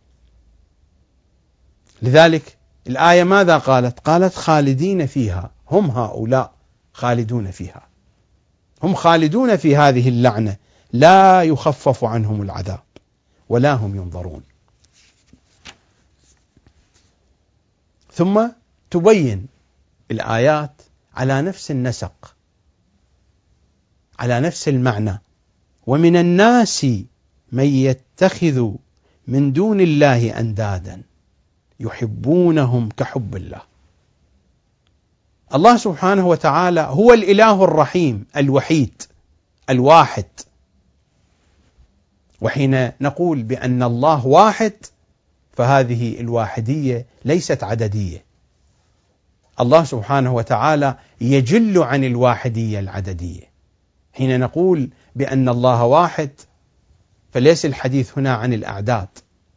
لذلك الآية ماذا قالت؟ قالت خالدين فيها، هم هؤلاء خالدون فيها، هم خالدون في هذه اللعنة، لا يخفف عنهم العذاب ولا هم ينظرون. ثم تبين الآيات على نفس النسق، على نفس المعنى: ومن الناس من يتخذ من دون الله أندادا يحبونهم كحب الله. الله سبحانه وتعالى هو الإله الرحيم الوحيد الواحد وحين نقول بأن الله واحد فهذه الواحدية ليست عددية. الله سبحانه وتعالى يجل عن الواحدية العددية. حين نقول بأن الله واحد فليس الحديث هنا عن الأعداد،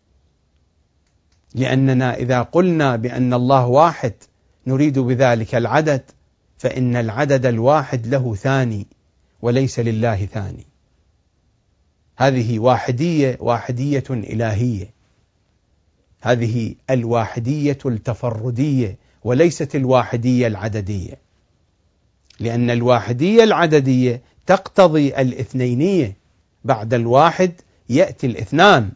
لأننا إذا قلنا بأن الله واحد نريد بذلك العدد، فإن العدد الواحد له ثاني وليس لله ثاني. هذه واحدية واحدية إلهية، هذه الواحدية التفردية وليست الواحدية العددية، لأن الواحدية العددية تقتضي الاثنينية، بعد الواحد يأتي الاثنان.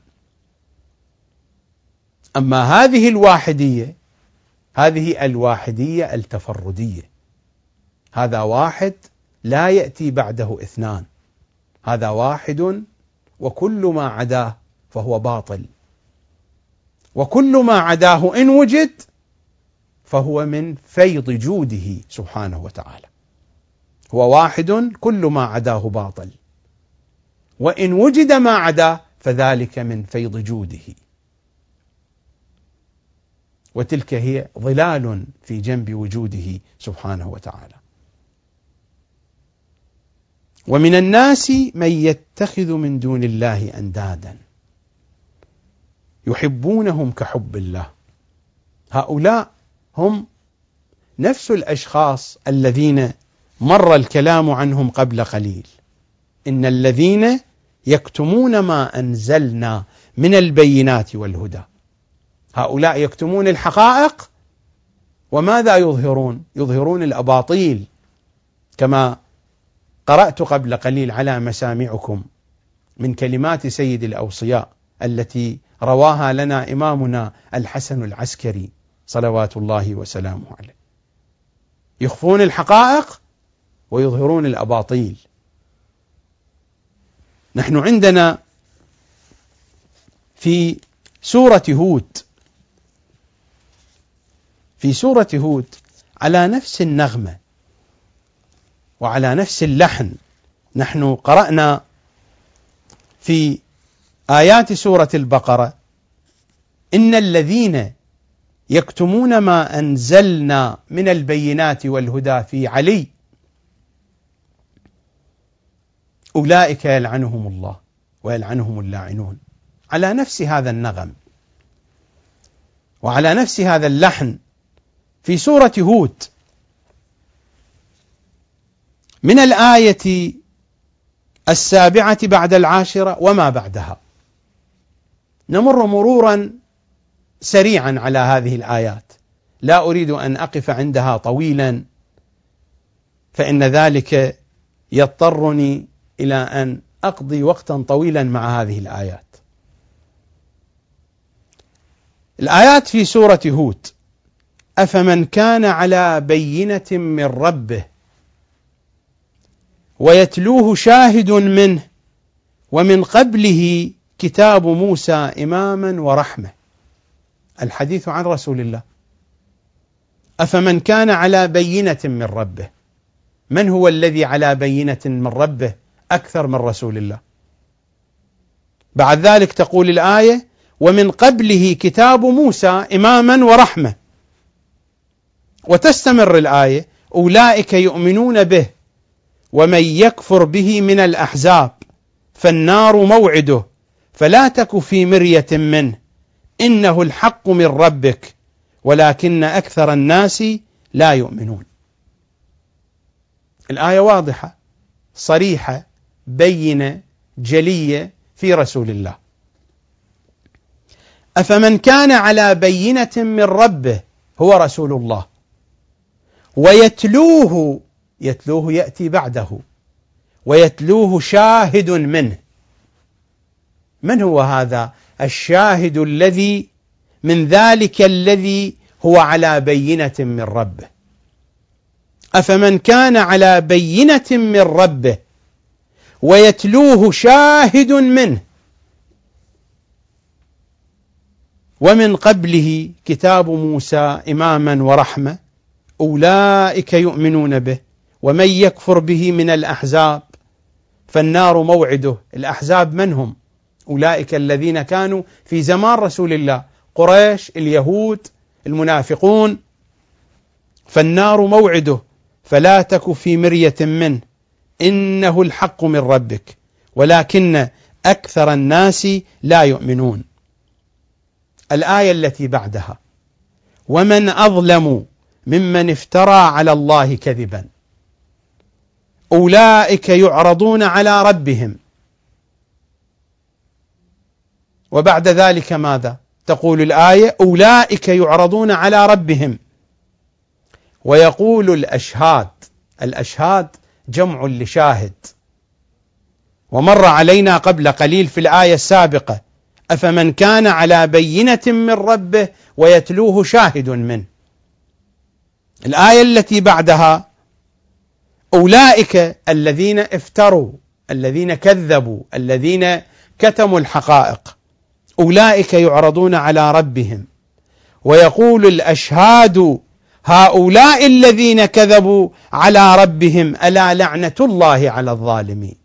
أما هذه الواحدية هذه الواحدية التفردية، هذا واحد لا يأتي بعده اثنان، هذا واحد وكل ما عداه فهو باطل، وكل ما عداه إن وجد فهو من فيض جوده سبحانه وتعالى. هو واحد كل ما عداه باطل، وإن وجد ما عداه فذلك من فيض جوده، وتلك هي ظلال في جنب وجوده سبحانه وتعالى. ومن الناس من يتخذ من دون الله أندادا يحبونهم كحب الله. هؤلاء هم نفس الأشخاص الذين مر الكلام عنهم قبل قليل. إن الذين يكتمون ما أنزلنا من البينات والهدى، هؤلاء يكتمون الحقائق، وماذا يظهرون؟ يظهرون الأباطيل، كما قرأت قبل قليل على مسامعكم من كلمات سيد الأوصياء التي رواها لنا إمامنا الحسن العسكري صلوات الله وسلامه عليه. يخفون الحقائق ويظهرون الأباطيل. نحن عندنا في سورة هود في سورة هود على نفس النغمة وعلى نفس اللحن، نحن قرأنا في آيات سورة البقرة: إن الذين يكتمون ما أنزلنا من البينات والهدى في علي أولئك يلعنهم الله ويلعنهم اللاعنون، على نفس هذا النغم وعلى نفس هذا اللحن في سورة هود من الآية السابعة بعد العاشرة وما بعدها. نمر مرورا سريعا على هذه الآيات، لا أريد أن أقف عندها طويلا فإن ذلك يضطرني إلى أن أقضي وقتا طويلا مع هذه الآيات. الآيات في سورة هود: أفمن كان على بينة من ربه ويتلوه شاهد منه ومن قبله كتاب موسى إماما ورحمة. الحديث عن رسول الله. أفمن كان على بينة من ربه، من هو الذي على بينة من ربه أكثر من رسول الله؟ بعد ذلك تقول الآية: ومن قبله كتاب موسى إماما ورحمة. وتستمر الآية: أولئك يؤمنون به ومن يكفر به من الأحزاب فالنار موعده فلا تك في مرية منه إنه الحق من ربك ولكن أكثر الناس لا يؤمنون. الآية واضحة صريحة بينة جلية في رسول الله. أفمن كان على بينة من ربه هو رسول الله، ويتلوه، يتلوه يأتي بعده، ويتلوه شاهد منه. من هو هذا الشاهد الذي من ذلك الذي هو على بينة من ربه؟ أفمن كان على بينة من ربه ويتلوه شاهد منه ومن قبله كتاب موسى إماما ورحمة أولئك يؤمنون به ومن يكفر به من الأحزاب فالنار موعده. الأحزاب من هم؟ أولئك الذين كانوا في زمان رسول الله، قريش، اليهود، المنافقون. فالنار موعده فلا تك في مرية منه إنه الحق من ربك ولكن أكثر الناس لا يؤمنون. الآية التي بعدها: ومن أظلم ممن افترى على الله كذبا أولئك يعرضون على ربهم. وبعد ذلك ماذا تقول الآية؟ أولئك يعرضون على ربهم ويقول الأشهاد. الأشهاد جمع لشاهد، ومر علينا قبل قليل في الآية السابقة: أفمن كان على بينة من ربه ويتلوه شاهد منه. الآية التي بعدها: أولئك الذين افتروا، الذين كذبوا، الذين كتموا الحقائق، أولئك يعرضون على ربهم ويقول الأشهاد هؤلاء الذين كذبوا على ربهم ألا لعنة الله على الظالمين.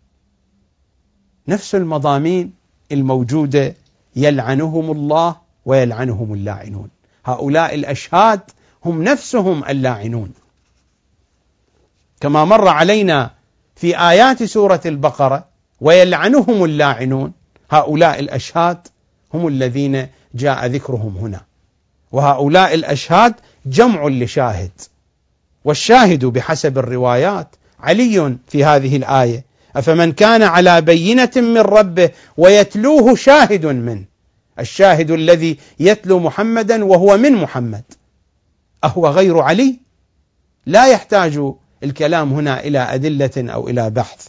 نفس المضامين الموجودة: يلعنهم الله ويلعنهم اللاعنون. هؤلاء الأشهاد هم نفسهم اللاعنون، كما مر علينا في آيات سورة البقرة: ويلعنهم اللاعنون. هؤلاء الأشهاد هم الذين جاء ذكرهم هنا، وهؤلاء الأشهاد جمع لشاهد، والشاهد بحسب الروايات علي في هذه الآية: أفمن كان على بينة من ربه ويتلوه شاهد منه. الشاهد الذي يتلو محمدا وهو من محمد، أهو غير علي؟ لا يحتاج الكلام هنا إلى أدلة أو إلى بحث.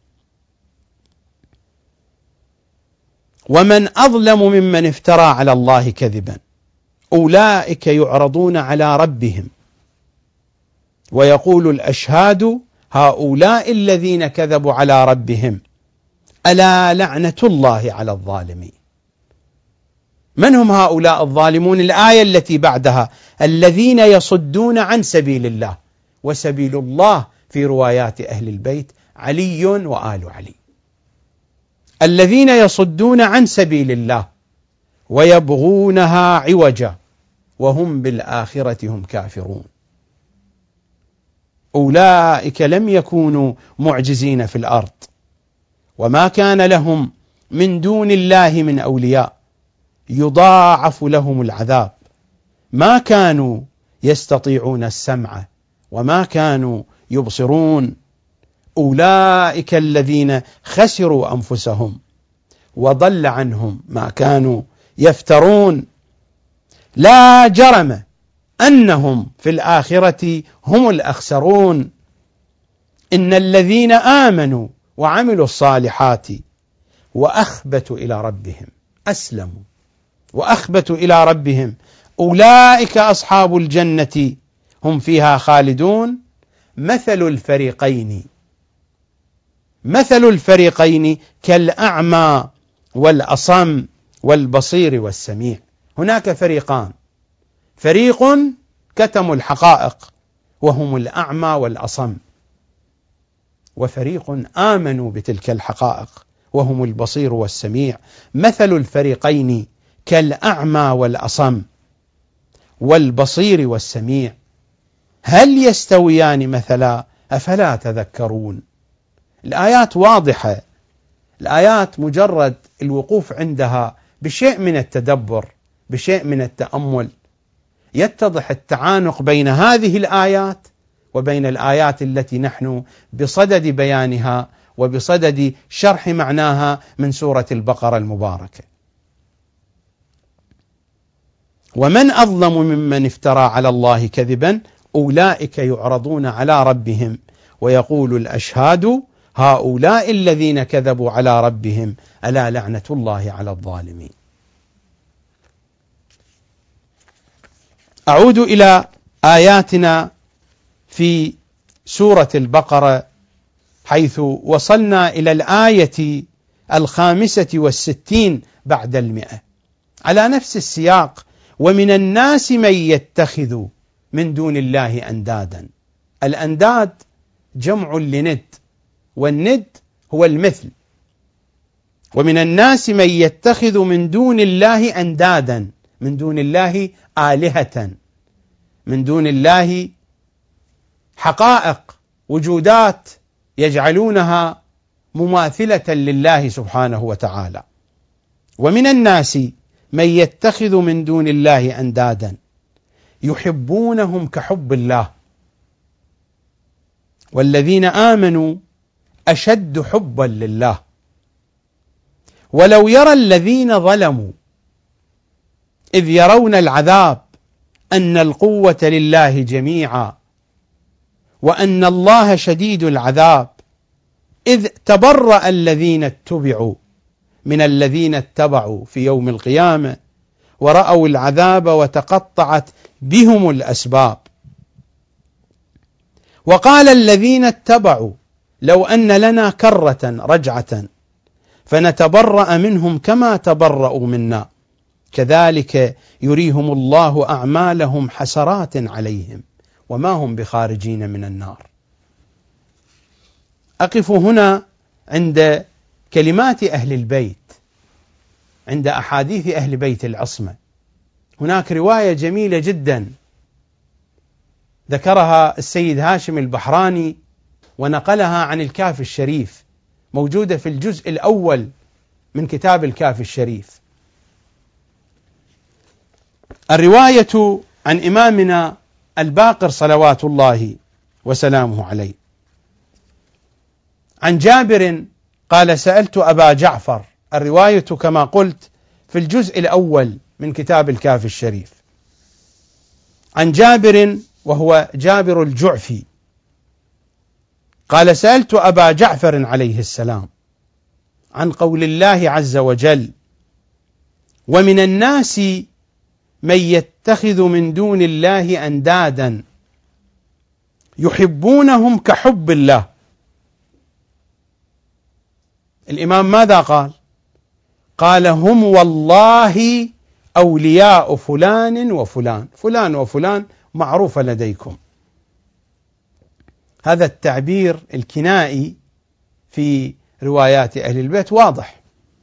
ومن أظلم ممن افترى على الله كذبا أولئك يعرضون على ربهم ويقول الأشهاد هؤلاء الذين كذبوا على ربهم ألا لعنة الله على الظالمين. من هم هؤلاء الظالمون؟ الآية التي بعدها: الذين يصدون عن سبيل الله. وسبيل الله في روايات أهل البيت علي وآل علي. الذين يصدون عن سبيل الله ويبغونها عوجا وهم بالآخرة هم كافرون. أولئك لم يكونوا معجزين في الأرض وما كان لهم من دون الله من أولياء يضاعف لهم العذاب ما كانوا يستطيعون السمع وما كانوا يبصرون. أولئك الذين خسروا أنفسهم وضل عنهم ما كانوا يفترون. لا جرم أنهم في الآخرة هم الأخسرون. إن الذين آمنوا وعملوا الصالحات وأخبتوا إلى ربهم، أسلموا وأخبتوا إلى ربهم، أولئك أصحاب الجنة هم فيها خالدون. مثل الفريقين مثل الفريقين كالأعمى والأصم والبصير والسميع. هناك فريقان: فريق كتموا الحقائق وهم الأعمى والأصم، وفريق آمنوا بتلك الحقائق وهم البصير والسميع. مثل الفريقين كالأعمى والأصم والبصير والسميع هل يستويان مثلا أفلا تذكرون. الآيات واضحة، الآيات مجرد الوقوف عندها بشيء من التدبر، بشيء من التأمل، يتضح التعانق بين هذه الآيات وبين الآيات التي نحن بصدد بيانها وبصدد شرح معناها من سورة البقرة المباركة. ومن أظلم ممن افترى على الله كذبا أولئك يعرضون على ربهم ويقول الأشهاد هؤلاء الذين كذبوا على ربهم ألا لعنة الله على الظالمين. أعود إلى آياتنا في سورة البقرة حيث وصلنا إلى الآية الخامسة والستين بعد المئة على نفس السياق: ومن الناس من يتخذ من دون الله أندادا. الأنداد جمع لند، والند هو المثل. ومن الناس من يتخذ من دون الله أندادا، من دون الله آلهة، من دون الله حقائق وجودات يجعلونها مماثلة لله سبحانه وتعالى. ومن الناس من يتخذ من دون الله أندادا يحبونهم كحب الله والذين آمنوا أشد حبا لله ولو يرى الذين ظلموا إذ يرون العذاب أن القوة لله جميعا وأن الله شديد العذاب إذ تبرأ الذين اتبعوا من الذين اتبعوا في يوم القيامة ورأوا العذاب وتقطعت بهم الأسباب. وقال الذين اتبعوا لو أن لنا كرة رجعة فنتبرأ منهم كما تبرأوا منا كذلك يريهم الله أعمالهم حسرات عليهم وما هم بخارجين من النار. أقف هنا عند كلمات أهل البيت، عند أحاديث أهل بيت العصمة. هناك رواية جميلة جدا ذكرها السيد هاشم البحراني ونقلها عن الكافي الشريف، موجودة في الجزء الأول من كتاب الكافي الشريف. الرواية عن إمامنا الباقر صلوات الله وسلامه عليه عن جابر قال سألت أبا جعفر، الرواية كما قلت في الجزء الأول من كتاب الكافي الشريف، عن جابر وهو جابر الجعفي قال سألت أبا جعفر عليه السلام عن قول الله عز وجل ومن الناس من يتخذ من دون الله أندادا يحبونهم كحب الله. الإمام ماذا قال؟ قال هم والله أولياء فلان وفلان، فلان وفلان معروفة لديكم. هذا التعبير الكنائي في روايات أهل البيت واضح.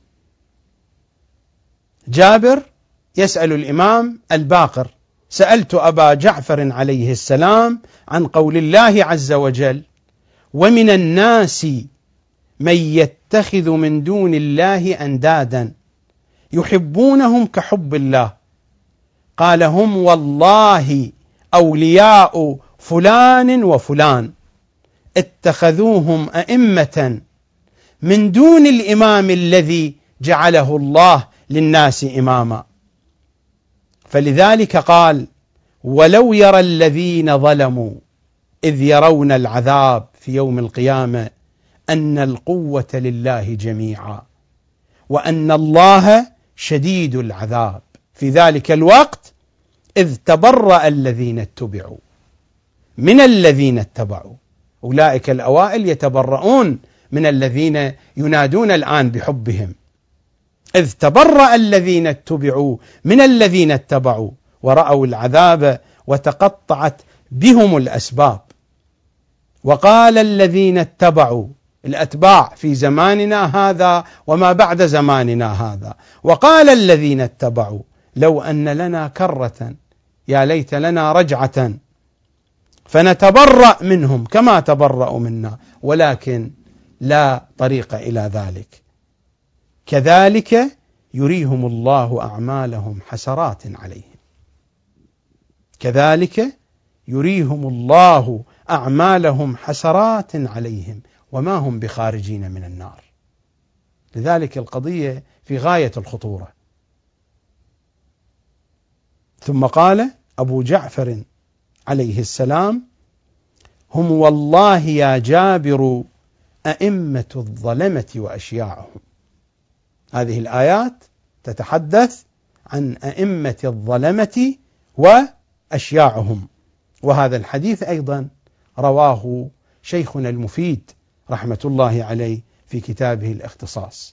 جابر يسأل الإمام الباقر سألت أبا جعفر عليه السلام عن قول الله عز وجل ومن الناس من يتخذ من دون الله أندادا يحبونهم كحب الله، قال هم والله أولياء فلان وفلان اتخذوهم أئمة من دون الإمام الذي جعله الله للناس إماما. فلذلك قال ولو يرى الذين ظلموا إذ يرون العذاب في يوم القيامة أن القوة لله جميعا وأن الله شديد العذاب في ذلك الوقت إذ تبرأ الذين اتبعوا من الذين اتبعوا. أولئك الأوائل يتبرؤون من الذين ينادون الآن بحبهم. إذ تبرأ الذين اتبعوا من الذين اتبعوا ورأوا العذاب وتقطعت بهم الأسباب. وقال الذين اتبعوا، الأتباع في زماننا هذا وما بعد زماننا هذا، وقال الذين اتبعوا لو أن لنا كرة يا ليت لنا رجعة فنتبرأ منهم كما تبرأوا منا، ولكن لا طريق إلى ذلك. كذلك يريهم الله أعمالهم حسرات عليهم، كذلك يريهم الله أعمالهم حسرات عليهم وما هم بخارجين من النار. لذلك القضية في غاية الخطورة. ثم قال أبو جعفر عليه السلام هم والله يا جابر أئمة الظلمة وأشياعهم. هذه الآيات تتحدث عن أئمة الظلمة وأشياعهم. وهذا الحديث أيضا رواه شيخنا المفيد رحمة الله عليه في كتابه الاختصاص.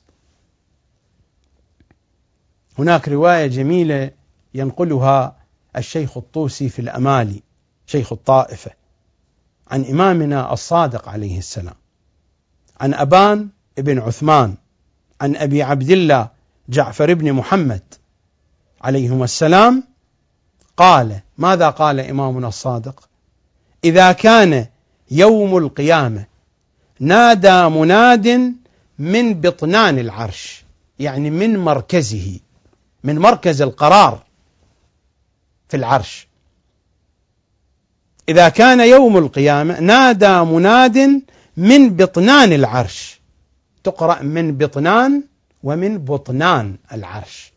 هناك رواية جميلة ينقلها الشيخ الطوسي في الأمالي شيخ الطائفة عن إمامنا الصادق عليه السلام عن أبان ابن عثمان عن أبي عبد الله جعفر بن محمد عليهما السلام قال: ماذا قال إمامنا الصادق؟ إذا كان يوم القيامة نادى مناد من بطنان العرش، يعني من مركزه، من مركز القرار في العرش. إذا كان يوم القيامة نادى مناد من بطنان العرش، تقرأ من بطنان ومن بطنان العرش.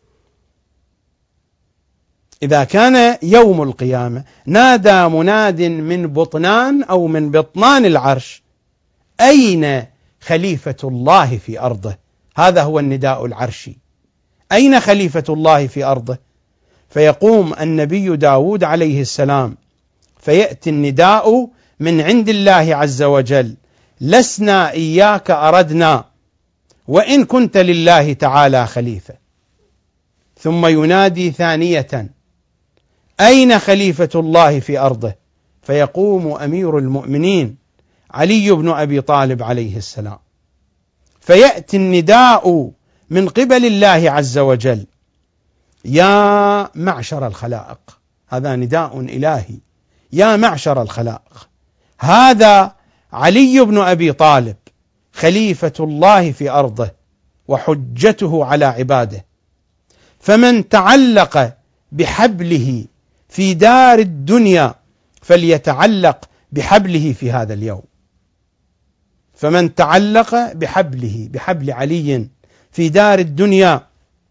إذا كان يوم القيامة نادى مناد من بطنان أو من بطنان العرش: أين خليفة الله في أرضه؟ هذا هو النداء العرشي. أين خليفة الله في أرضه؟ فيقوم النبي داود عليه السلام فيأتي النداء من عند الله عز وجل: لسنا إياك أردنا وإن كنت لله تعالى خليفة. ثم ينادي ثانية: أين خليفة الله في أرضه؟ فيقوم أمير المؤمنين علي بن أبي طالب عليه السلام فيأتي النداء من قبل الله عز وجل: يا معشر الخلائق. هذا نداء إلهي: يا معشر الخلائق، هذا علي بن أبي طالب خليفة الله في أرضه وحجته على عباده، فمن تعلق بحبله في دار الدنيا فليتعلق بحبله في هذا اليوم. فمن تعلق بحبله، بحبل علي في دار الدنيا،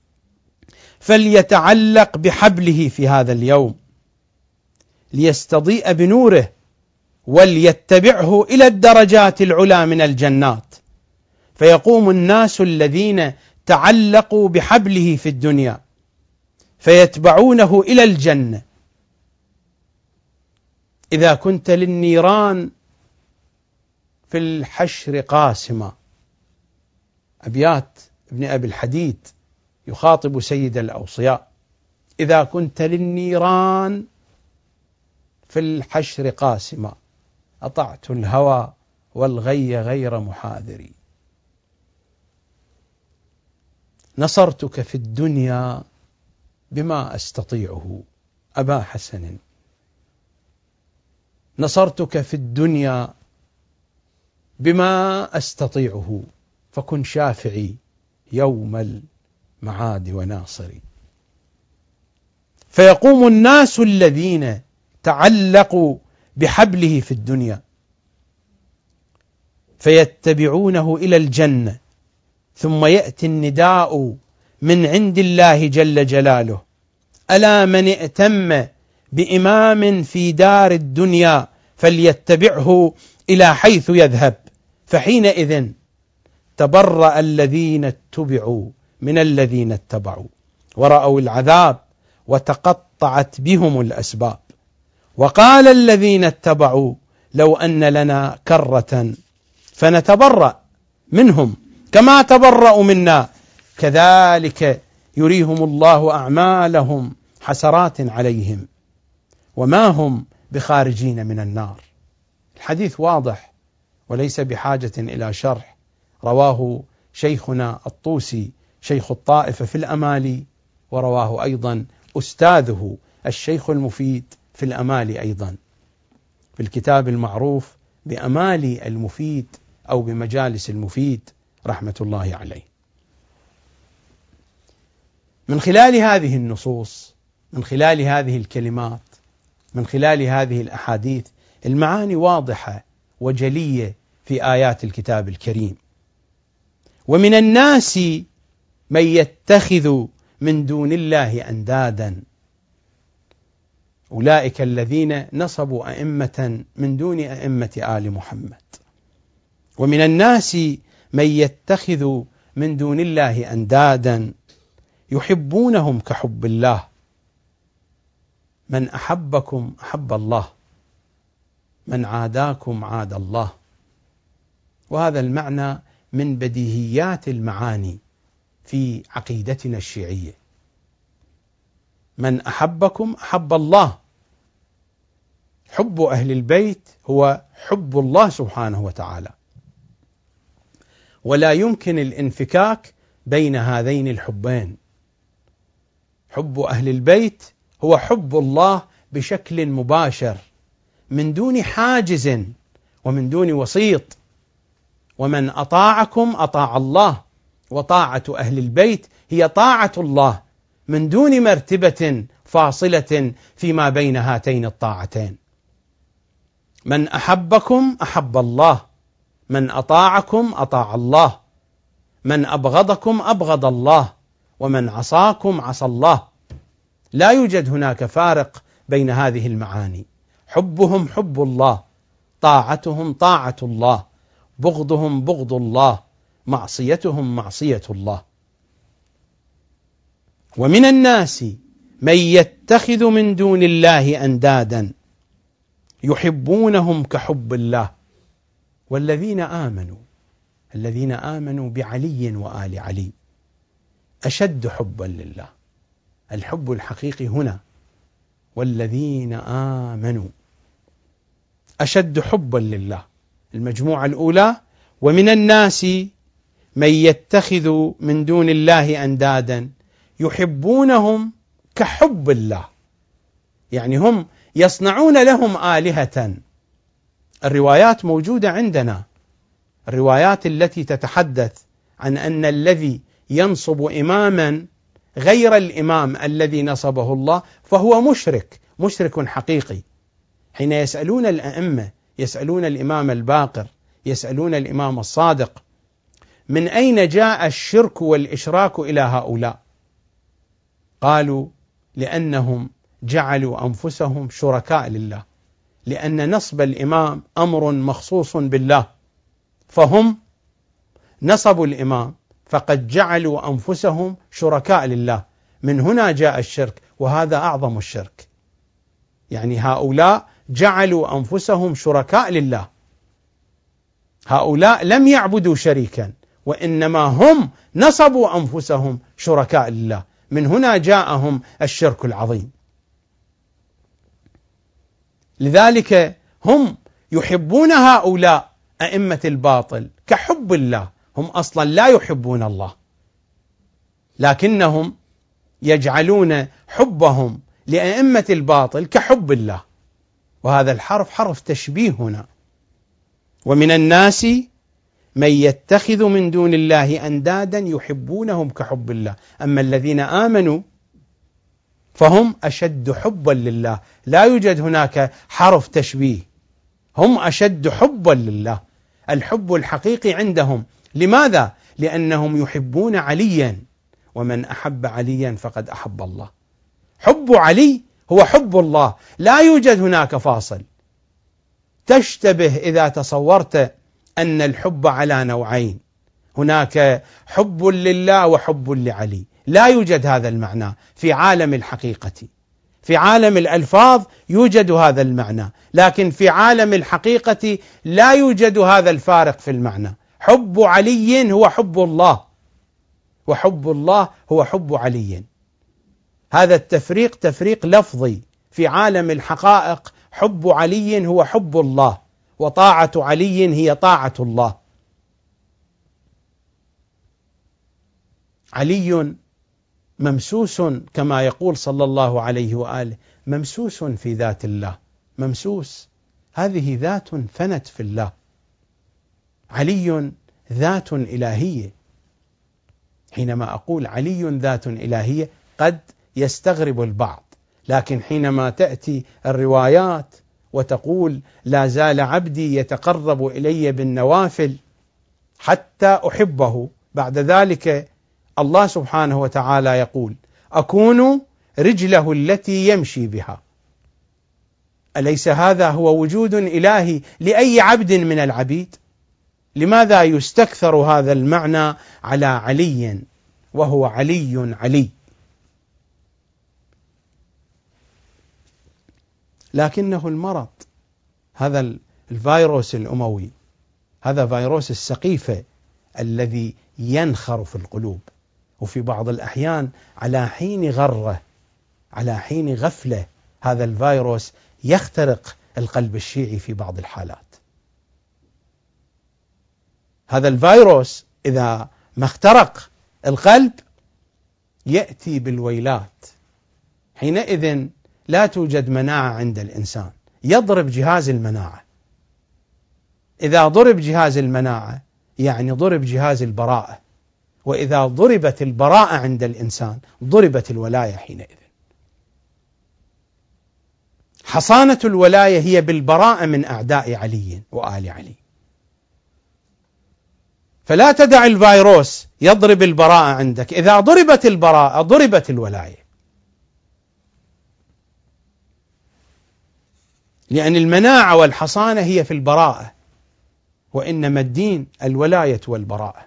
فليتعلق بحبله في هذا اليوم ليستضيء بنوره وليتبعه إلى الدرجات العلى من الجنات. فيقوم الناس الذين تعلقوا بحبله في الدنيا فيتبعونه إلى الجنة. إذا كنت للنيران في الحشر قاسمة. أبيات ابن أبي الحديد يخاطب سيد الأوصياء: إذا كنت للنيران في الحشر قاسمة، أطعت الهوى والغي غير محاذري. نصرتك في الدنيا بما أستطيعه أبا حسن، نصرتك في الدنيا بما أستطيعه، فكن شافعي يوم المعاد وناصري. فيقوم الناس الذين تعلقوا بحبله في الدنيا فيتبعونه إلى الجنة، ثم يأتي النداء من عند الله جل جلاله: ألا من ائتم بإمام في دار الدنيا فليتبعه إلى حيث يذهب. فحينئذ تبرأ الذين اتبعوا من الذين اتبعوا ورأوا العذاب وتقطعت بهم الأسباب. وقال الذين اتبعوا: لو أن لنا كرة فنتبرأ منهم كما تبرأوا منا كذلك يريهم الله أعمالهم حسرات عليهم وما هم بخارجين من النار. الحديث واضح وليس بحاجة إلى شرح، رواه شيخنا الطوسي شيخ الطائفة في الأمالي، ورواه أيضا أستاذه الشيخ المفيد في الأمالي أيضا في الكتاب المعروف بأمالي المفيد أو بمجالس المفيد رحمة الله عليه. من خلال هذه النصوص، من خلال هذه الكلمات، من خلال هذه الأحاديث، المعاني واضحة وجلية في آيات الكتاب الكريم. ومن الناس من يتخذ من دون الله أندادا، أولئك الذين نصبوا أئمة من دون أئمة آل محمد. ومن الناس من يتخذ من دون الله أندادا يحبونهم كحب الله، من أحبكم أحب الله، من عاداكم عاد الله. وهذا المعنى من بديهيات المعاني في عقيدتنا الشيعية: من أحبكم أحب الله. حب أهل البيت هو حب الله سبحانه وتعالى، ولا يمكن الانفكاك بين هذين الحبين. حب أهل البيت هو حب الله بشكل مباشر من دون حاجز ومن دون وسيط. ومن أطاعكم أطاع الله، وطاعة أهل البيت هي طاعة الله من دون مرتبة فاصلة فيما بين هاتين الطاعتين. من أحبكم أحب الله، من أطاعكم أطاع الله، من أبغضكم أبغض الله، ومن عصاكم عصى الله. لا يوجد هناك فارق بين هذه المعاني. حبهم حب الله، طاعتهم طاعة الله، بغضهم بغض الله، معصيتهم معصية الله. ومن الناس من يتخذ من دون الله أندادا يحبونهم كحب الله والذين آمنوا الذين آمنوا بعلي وآل علي أشد حبا لله. الحب الحقيقي هنا والذين آمنوا أشد حبا لله. المجموعة الأولى ومن الناس من يتخذ من دون الله أندادا يحبونهم كحب الله، يعني هم يصنعون لهم آلهة. الروايات موجودة عندنا، الروايات التي تتحدث عن أن الذي ينصب إماما غير الإمام الذي نصبه الله فهو مشرك، مشرك حقيقي. حين يسألون الأئمة، يسألون الإمام الباقر، يسألون الإمام الصادق من أين جاء الشرك والإشراك إلى هؤلاء؟ قالوا لأنهم جعلوا أنفسهم شركاء لله، لأن نصب الإمام أمر مخصوص بالله، فهم نصبوا الإمام فقد جعلوا أنفسهم شركاء لله. من هنا جاء الشرك، وهذا أعظم الشرك. يعني هؤلاء جعلوا أنفسهم شركاء لله، هؤلاء لم يعبدوا شريكا وإنما هم نصبوا أنفسهم شركاء لله. من هنا جاءهم الشرك العظيم. لذلك هم يحبون هؤلاء أئمة الباطل كحب الله، هم أصلا لا يحبون الله، لكنهم يجعلون حبهم لأئمة الباطل كحب الله، وهذا الحرف حرف تشبيه هنا. ومن الناس من يتخذ من دون الله أندادا يحبونهم كحب الله. أما الذين آمنوا فهم أشد حبا لله، لا يوجد هناك حرف تشبيه، هم أشد حبا لله، الحب الحقيقي عندهم. لماذا؟ لأنهم يحبون عليا، ومن أحب عليا فقد أحب الله. حب علي هو حب الله، لا يوجد هناك فاصل. تشتبه إذا تصورت أن الحب على نوعين، هناك حب لله وحب لعلي، لا يوجد هذا المعنى في عالم الحقيقة. في عالم الألفاظ يوجد هذا المعنى، لكن في عالم الحقيقة لا يوجد هذا الفارق في المعنى. حب علي هو حب الله، وحب الله هو حب علي. هذا التفريق تفريق لفظي. في عالم الحقائق حب علي هو حب الله، وطاعة علي هي طاعة الله. علي ممسوس كما يقول صلى الله عليه وآله، ممسوس في ذات الله، ممسوس، هذه ذات فنت في الله. علي ذات إلهية. حينما أقول علي ذات إلهية قد يستغرب البعض، لكن حينما تأتي الروايات وتقول لا زال عبدي يتقرب إلي بالنوافل حتى أحبه، بعد ذلك الله سبحانه وتعالى يقول أكون رجله التي يمشي بها. أليس هذا هو وجود إلهي لأي عبد من العبيد؟ لماذا يستكثر هذا المعنى على علي وهو علي علي؟ لكنه المرض، هذا الفيروس الأموي، هذا فيروس السقيفة الذي ينخر في القلوب، وفي بعض الأحيان على حين غرة، على حين غفلة، هذا الفيروس يخترق القلب الشيعي في بعض الحالات. هذا الفيروس إذا ما اخترق القلب يأتي بالويلات، حينئذ لا توجد مناعة عند الإنسان، يضرب جهاز المناعة. إذا ضرب جهاز المناعة يعني ضرب جهاز البراءة، وإذا ضربت البراءة عند الإنسان ضربت الولاية حينئذ. حصانة الولاية هي بالبراءة من أعداء علي وآل علي. فلا تدع الفيروس يضرب البراءة عندك، إذا ضربت البراءة ضربت الولاية، لأن المناعة والحصانة هي في البراءة، وإنما الدين الولاية والبراءة.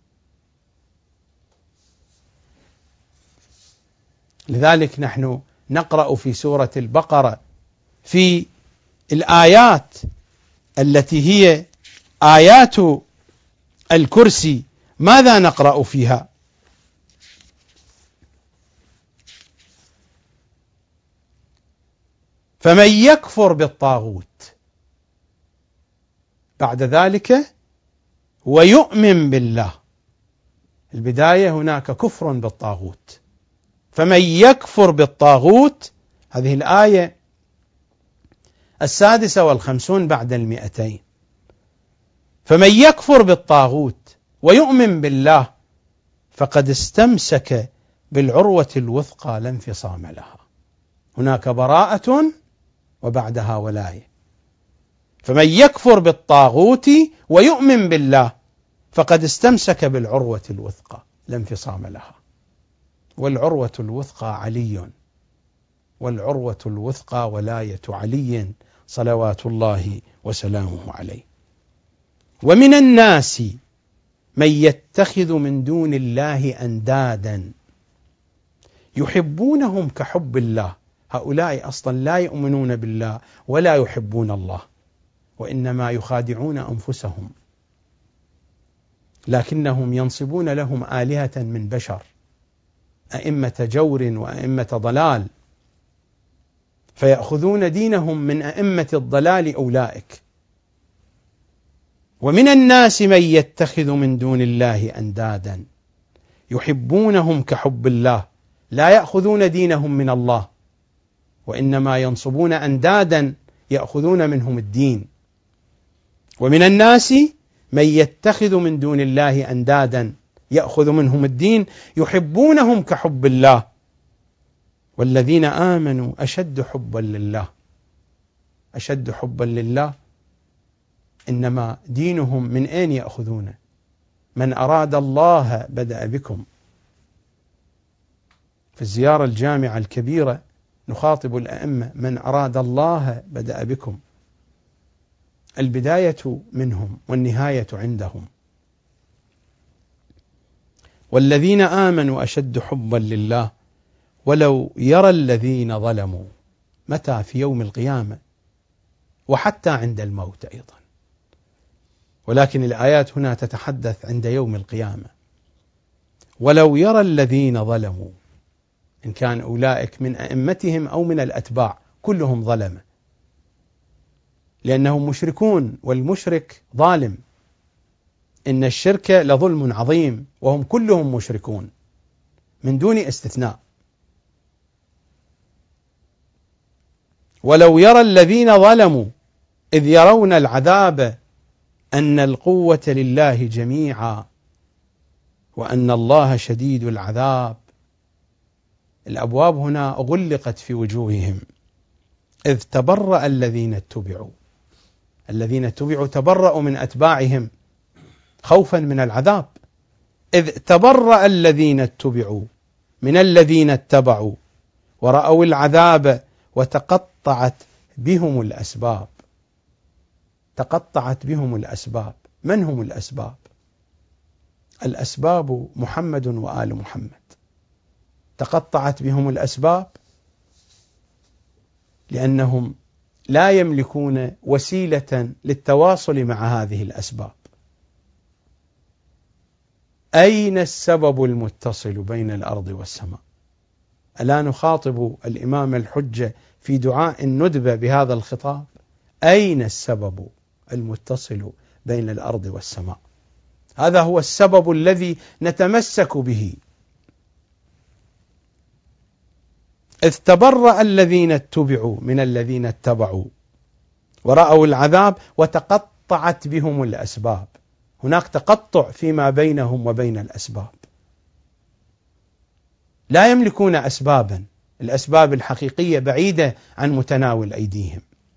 لذلك نحن نقرأ في سورة البقرة في الآيات التي هي آيات الكرسي، ماذا نقرأ فيها؟ فمن يكفر بالطاغوت بعد ذلك ويؤمن بالله. البداية هناك كفر بالطاغوت، فمن يكفر بالطاغوت، هذه الآية السادسة والخمسون بعد المئتين. فمن يكفر بالطاغوت ويؤمن بالله فقد استمسك بالعروة الوثقى لا انفصام لها. هناك براءة وبعدها ولاية. فمن يكفر بالطاغوت ويؤمن بالله فقد استمسك بالعروة الوثقى لا انفصام لها. والعروة الوثقى علي، والعروة الوثقى ولاية علي صلوات الله وسلامه عليه. ومن الناس من يتخذ من دون الله أندادا يحبونهم كحب الله. هؤلاء أصلا لا يؤمنون بالله ولا يحبون الله، وإنما يخادعون أنفسهم، لكنهم ينصبون لهم آلهة من بشر، أئمة جور وأئمة ضلال، فيأخذون دينهم من أئمة الضلال أولئك. ومن الناس من يتخذ من دون الله أندادا يحبونهم كحب الله، لا يأخذون دينهم من الله، وإنما ينصبون أندادا يأخذون منهم الدين. ومن الناس من يتخذ من دون الله أندادا يأخذ منهم الدين يحبونهم كحب الله والذين آمنوا أشد حبا لله. أشد حبا لله، إنما دينهم من أين يأخذونه؟ من أراد الله بدأ بكم. في الزيارة الجامعة الكبيرة نخاطب الأئمة: من أراد الله بدأ بكم. البداية منهم والنهاية عندهم. والذين آمنوا أشد حبا لله ولو يرى الذين ظلموا. متى؟ في يوم القيامة، وحتى عند الموت أيضا، ولكن الآيات هنا تتحدث عند يوم القيامة. ولو يرى الذين ظلموا، إن كان أولئك من أئمتهم أو من الأتباع كلهم ظلمة، لأنهم مشركون، والمشرك ظالم. إن الشرك لظلم عظيم، وهم كلهم مشركون من دون استثناء. ولو يرى الذين ظلموا إذ يرون العذاب أن القوة لله جميعا وأن الله شديد العذاب. الأبواب هنا غلقت في وجوههم. إذ تبرأ الذين اتبعوا، الذين اتبعوا تبرأوا من أتباعهم خوفا من العذاب. إذ تبرأ الذين اتبعوا من الذين اتبعوا ورأوا العذاب وتقطعت بهم الأسباب. تقطعت بهم الأسباب. من هم الأسباب؟ الأسباب محمد وآل محمد. تقطعت بهم الأسباب لأنهم لا يملكون وسيلة للتواصل مع هذه الأسباب. أين السبب المتصل بين الأرض والسماء؟ ألا نخاطب الإمام الحجة في دعاء الندبة بهذا الخطاب؟ أين السبب المتصل بين الأرض والسماء؟ هذا هو السبب الذي نتمسك به. إذ تبرأ الذين اتبعوا من الذين اتبعوا ورأوا العذاب وتقطعت بهم الأسباب. هناك تقطع فيما بينهم وبين الأسباب، لا يملكون أسبابا، الأسباب الحقيقية بعيدة عن متناول أيديهم.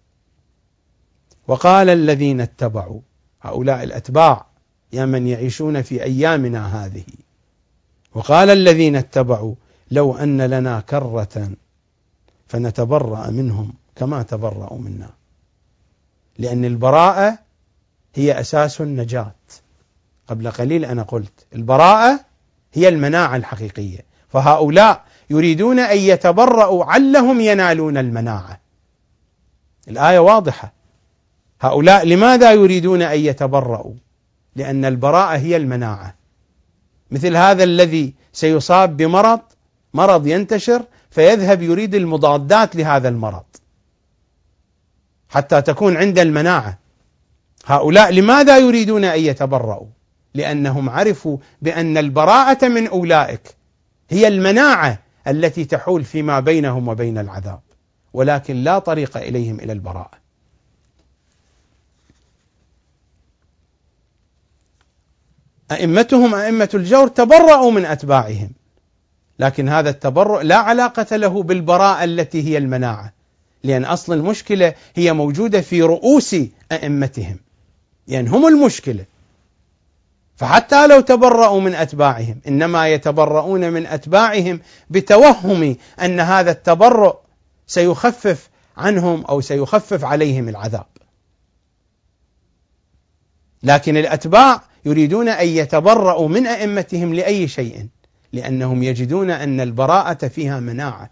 وقال الذين اتبعوا، هؤلاء الأتباع يا من يعيشون في أيامنا هذه، وقال الذين اتبعوا لو أن لنا كرة فنتبرأ منهم كما تبرأوا منا. لأن البراءة هي أساس النجاة. قبل قليل أنا قلت البراءة هي المناعة الحقيقية، فهؤلاء يريدون أن يتبرأوا علهم ينالون المناعة. الآية واضحة. هؤلاء لماذا يريدون أن يتبرأوا؟ لأن البراءة هي المناعة. مثل هذا الذي سيصاب بمرض، مرض ينتشر فيذهب يريد المضادات لهذا المرض حتى تكون عند المناعة. هؤلاء لماذا يريدون أن يتبرأوا؟ لأنهم عرفوا بأن البراءة من أولئك هي المناعة التي تحول فيما بينهم وبين العذاب، ولكن لا طريق إليهم إلى البراءة. أئمتهم أئمة الجور تبرأوا من أتباعهم، لكن هذا التبرؤ لا علاقة له بالبراءة التي هي المناعة، لأن أصل المشكلة هي موجودة في رؤوس أئمتهم، يعني هم المشكلة. فحتى لو تبرأوا من أتباعهم إنما يتبرؤون من أتباعهم بتوهم أن هذا التبرؤ سيخفف عنهم أو سيخفف عليهم العذاب. لكن الأتباع يريدون أن يتبرؤوا من أئمتهم لأي شيء، لأنهم يجدون أن البراءة فيها مناعة.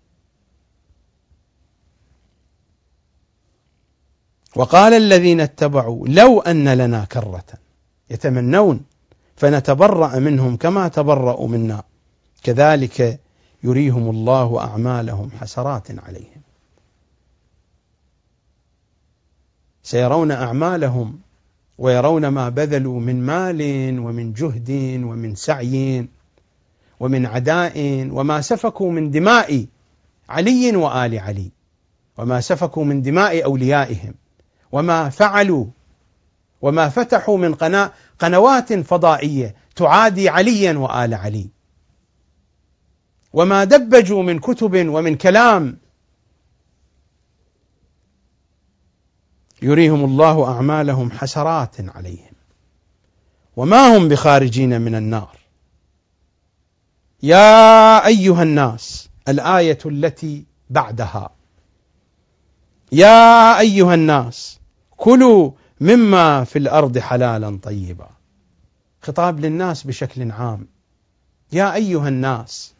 وقال الذين اتبعوا لو أن لنا كرة، يتمنون فنتبرأ منهم كما تبرأوا منا كذلك يريهم الله أعمالهم حسرات عليهم. سيرون أعمالهم ويرون ما بذلوا من مال ومن جهد ومن سعي ومن عداء، وما سفكوا من دماء علي وآل علي، وما سفكوا من دماء أوليائهم، وما فعلوا وما فتحوا من قناة قنوات فضائية تعادي عليا وآل علي، وما دبجوا من كتب ومن كلام. يريهم الله أعمالهم حسرات عليهم وما هم بخارجين من النار. يا أيها الناس، الآية التي بعدها، يا أيها الناس كلوا مما في الأرض حلالا طيبا، خطاب للناس بشكل عام. يا أيها الناس،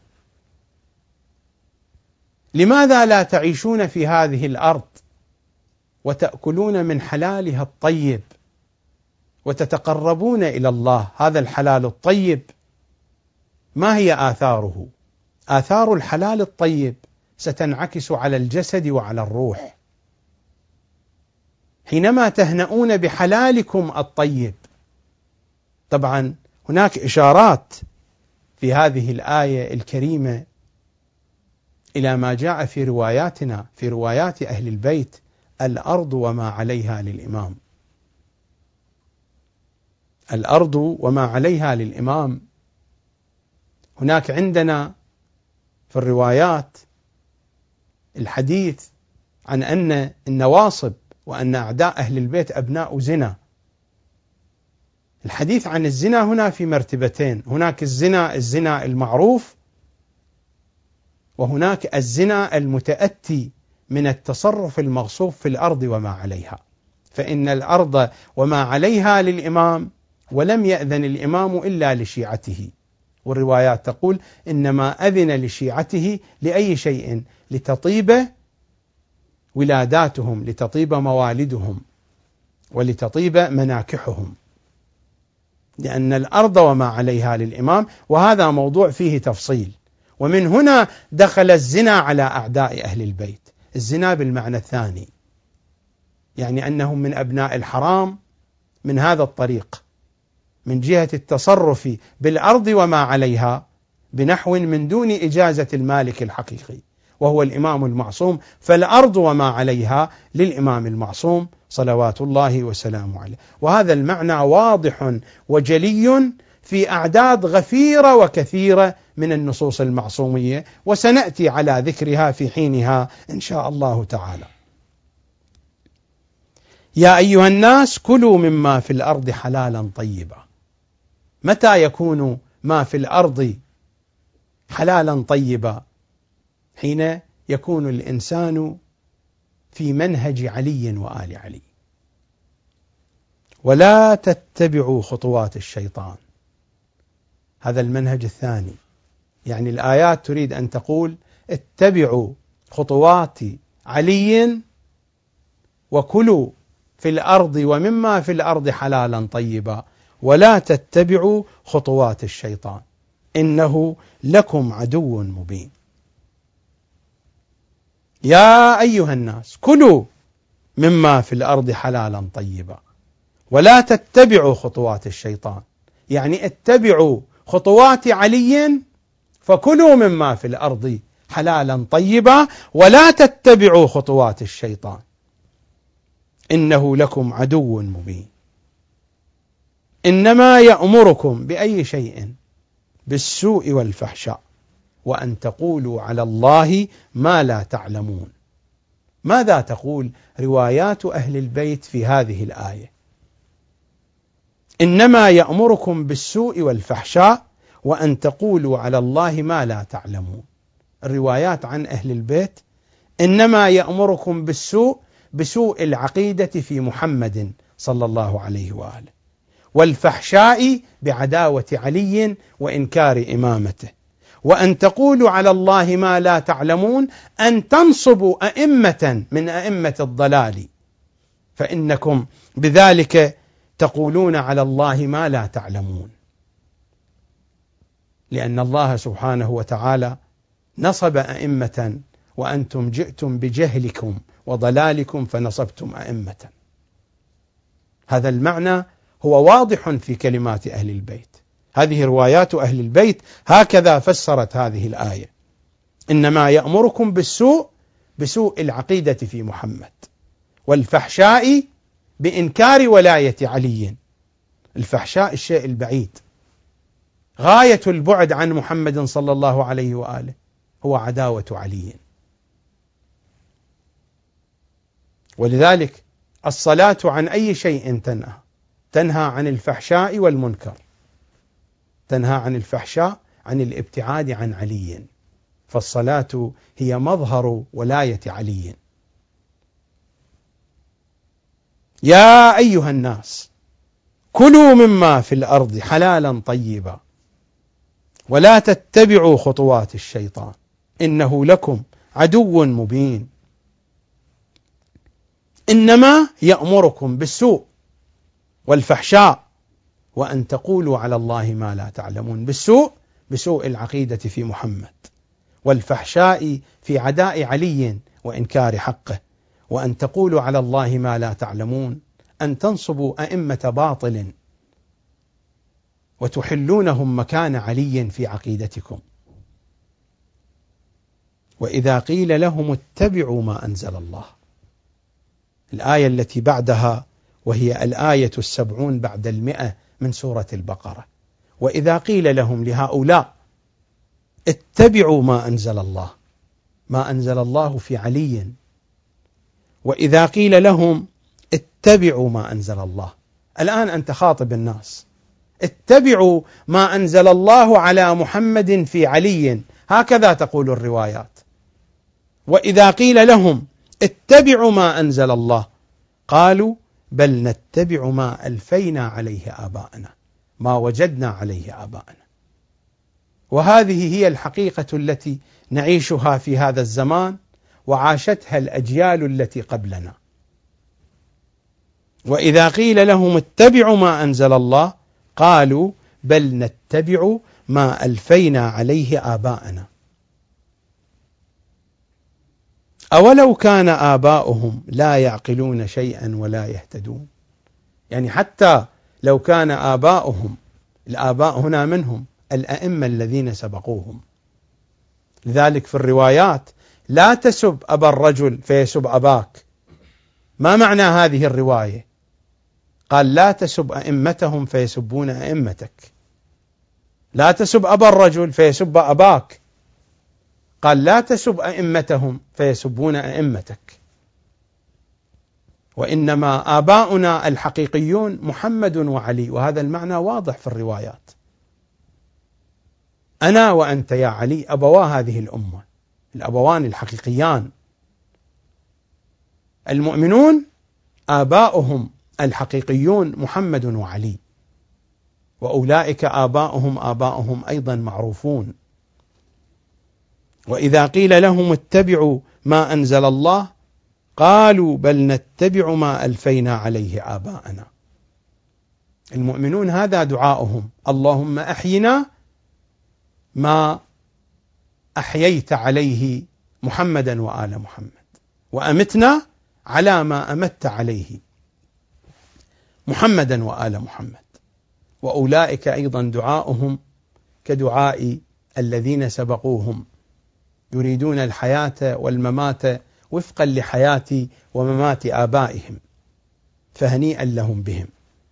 لماذا لا تعيشون في هذه الأرض وتأكلون من حلالها الطيب وتتقربون إلى الله؟ هذا الحلال الطيب ما هي آثاره؟ آثار الحلال الطيب ستنعكس على الجسد وعلى الروح. حينما تهنؤون بحلالكم الطيب، طبعا هناك إشارات في هذه الآية الكريمة إلى ما جاء في رواياتنا، في روايات أهل البيت: الأرض وما عليها للإمام. الأرض وما عليها للإمام. هناك عندنا في الروايات الحديث عن أن النواصب وأن أعداء أهل البيت أبناء زنا. الحديث عن الزنا هنا في مرتبتين: هناك الزنا الزنا المعروف، وهناك الزنا المتأتي من التصرف المغصوب في الأرض وما عليها. فإن الأرض وما عليها للإمام، ولم يأذن الإمام إلا لشيعته. والروايات تقول إنما أذن لشيعته لأي شيء؟ لتطيب ولاداتهم، لتطيب موالدهم، ولتطيب مناكحهم، لأن الأرض وما عليها للإمام، وهذا موضوع فيه تفصيل. ومن هنا دخل الزنا على أعداء أهل البيت، الزنا بالمعنى الثاني، يعني أنهم من أبناء الحرام من هذا الطريق. من جهة التصرف بالأرض وما عليها بنحو من دون إجازة المالك الحقيقي وهو الإمام المعصوم، فالأرض وما عليها للإمام المعصوم صلوات الله وسلامه عليه. وهذا المعنى واضح وجلي في أعداد غفيرة وكثيرة من النصوص المعصومية، وسنأتي على ذكرها في حينها إن شاء الله تعالى. يا أيها الناس كلوا مما في الأرض حلالا طيبا. متى يكون ما في الأرض حلالا طيبا؟ حين يكون الإنسان في منهج علي وآل علي. ولا تتبعوا خطوات الشيطان، هذا المنهج الثاني. يعني الآيات تريد أن تقول اتبعوا خطوات علي وكلوا في الأرض ومما في الأرض حلالا طيبا، ولا تتبعوا خطوات الشيطان إنه لكم عدو مبين. يا أيها الناس كلوا مما في الأرض حلالا طيبا ولا تتبعوا خطوات الشيطان، يعني اتبعوا خطوات علي فكلوا مما في الأرض حلالا طيبا ولا تتبعوا خطوات الشيطان إنه لكم عدو مبين. إنما يأمركم بأي شيء؟ بالسوء والفحشاء وأن تقولوا على الله ما لا تعلمون. ماذا تقول روايات أهل البيت في هذه الآية؟ إنما يأمركم بالسوء والفحشاء وأن تقولوا على الله ما لا تعلمون. الروايات عن أهل البيت إنما يأمركم بالسوء بسوء العقيدة في محمد صلى الله عليه وآله، والفحشاء بعداوة علي وإنكار إمامته، وأن تقولوا على الله ما لا تعلمون أن تنصبوا أئمة من أئمة الضلال، فإنكم بذلك تقولون على الله ما لا تعلمون، لأن الله سبحانه وتعالى نصب أئمة وأنتم جئتم بجهلكم وضلالكم فنصبتم أئمة. هذا المعنى هو واضح في كلمات أهل البيت. هذه روايات أهل البيت هكذا فسرت هذه الآية: إنما يأمركم بالسوء بسوء العقيدة في محمد، والفحشاء بإنكار ولاية علي. الفحشاء الشيء البعيد، غاية البعد عن محمد صلى الله عليه وآله هو عداوة علي. ولذلك الصلاة عن أي شيء تنهى؟ تنهى عن الفحشاء والمنكر، تنهى عن الفحشاء عن الابتعاد عن علي، فالصلاة هي مظهر ولاية علي. يا أيها الناس كلوا مما في الأرض حلالا طيبا ولا تتبعوا خطوات الشيطان إنه لكم عدو مبين. إنما يأمركم بالسوء والفحشاء وأن تقولوا على الله ما لا تعلمون. بالسوء بسوء العقيدة في محمد، والفحشاء في عداء علي وإنكار حقه، وأن تقولوا على الله ما لا تعلمون أن تنصبوا أئمة باطل وتحلونهم مكان علي في عقيدتكم. وإذا قيل لهم اتبعوا ما أنزل الله، الآية التي بعدها وهي الآية السبعون بعد المئة من سورة البقرة، وإذا قيل لهم لهؤلاء اتبعوا ما أنزل الله، ما أنزل الله في علي، وإذا قيل لهم اتبعوا ما أنزل الله، الآن أنت خاطب الناس، اتبعوا ما أنزل الله على محمد في علي، هكذا تقول الروايات. وإذا قيل لهم اتبعوا ما أنزل الله قالوا بل نتبع ما ألفينا عليه آباءنا، ما وجدنا عليه آباءنا. وهذه هي الحقيقة التي نعيشها في هذا الزمان وعاشتها الأجيال التي قبلنا. وإذا قيل لهم اتبعوا ما أنزل الله قالوا بل نتبع ما ألفينا عليه آباءنا. أولو كان آباؤهم لا يعقلون شيئا ولا يهتدون. يعني حتى لو كان آباؤهم، الآباء هنا منهم الأئمة الذين سبقوهم. لذلك في الروايات لا تسب أبا الرجل فيسب أباك. ما معنى هذه الرواية؟ قال لا تسب أئمتهم فيسبون أئمتك. لا تسب أبا الرجل فيسب أباك. قال لا تسب أئمتهم فيسبون أئمتك. وإنما آباؤنا الحقيقيون محمد وعلي، وهذا المعنى واضح في الروايات. أنا وأنت يا علي أبوا هذه الأمة، الأبوان الحقيقيان. المؤمنون آباؤهم الحقيقيون محمد وعلي، وأولئك آباؤهم آباؤهم أيضا معروفون. وإذا قيل لهم اتبعوا ما أنزل الله قالوا بل نتبع ما ألفينا عليه آباءنا. المؤمنون هذا دعاؤهم: اللهم أحينا ما أحييت عليه محمدا وآل محمد، وأمتنا على ما أمت عليه محمدا وآل محمد. وأولئك أيضا دعاؤهم كدعاء الذين سبقوهم، يريدون الحياة والممات وفقا لحياة وممات آبائهم، فهنيئا لهم بهم.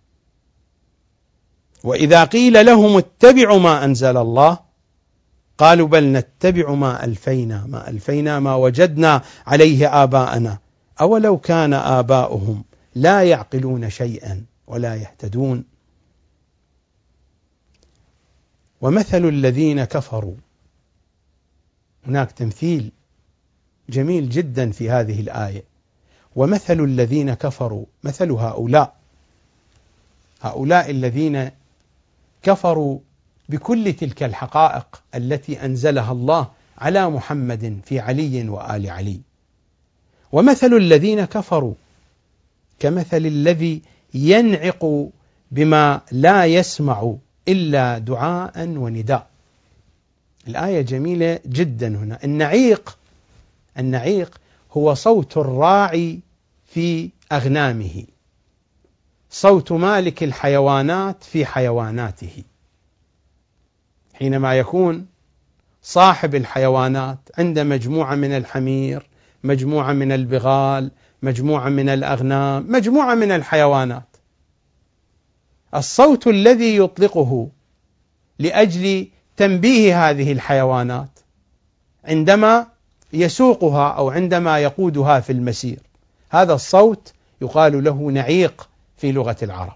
وإذا قيل لهم اتبعوا ما أنزل الله قالوا بل نتبع ما ألفينا ما ألفينا ما وجدنا عليه آباءنا أولو كان آباؤهم لا يعقلون شيئا ولا يهتدون. ومثل الذين كفروا، هناك تمثيل جميل جدا في هذه الآية. ومثل الذين كفروا، مثل هؤلاء هؤلاء الذين كفروا بكل تلك الحقائق التي أنزلها الله على محمد في علي وآل علي. ومثل الذين كفروا كمثل الذي ينعق بما لا يسمع إلا دعاء ونداء. الآية جميلة جدا هنا. النعيق النعيق هو صوت الراعي في أغنامه، صوت مالك الحيوانات في حيواناته. حينما يكون صاحب الحيوانات عند مجموعة من الحمير، مجموعة من البغال، مجموعة من الأغنام، مجموعة من الحيوانات، الصوت الذي يطلقه لأجل تنبيه هذه الحيوانات عندما يسوقها أو عندما يقودها في المسير، هذا الصوت يقال له نعيق في لغة العرب.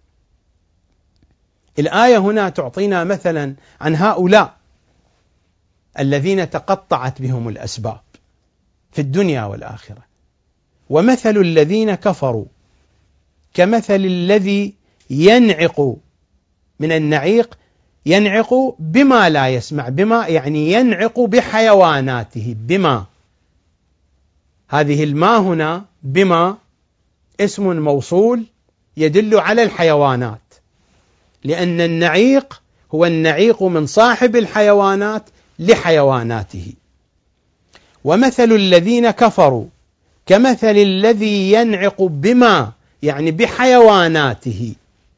الآية هنا تعطينا مثلا عن هؤلاء الذين تقطعت بهم الأسباب في الدنيا والآخرة. ومثل الذين كفروا كمثل الذي ينعق، من النعيق ينعق بما لا يسمع، بما يعني ينعق بحيواناته. بما، هذه الماء هنا بما اسم موصول يدل على الحيوانات، لأن النعيق هو النعيق من صاحب الحيوانات لحيواناته. ومثل الذين كفروا كمثل الذي ينعق بما يعني بحيواناته،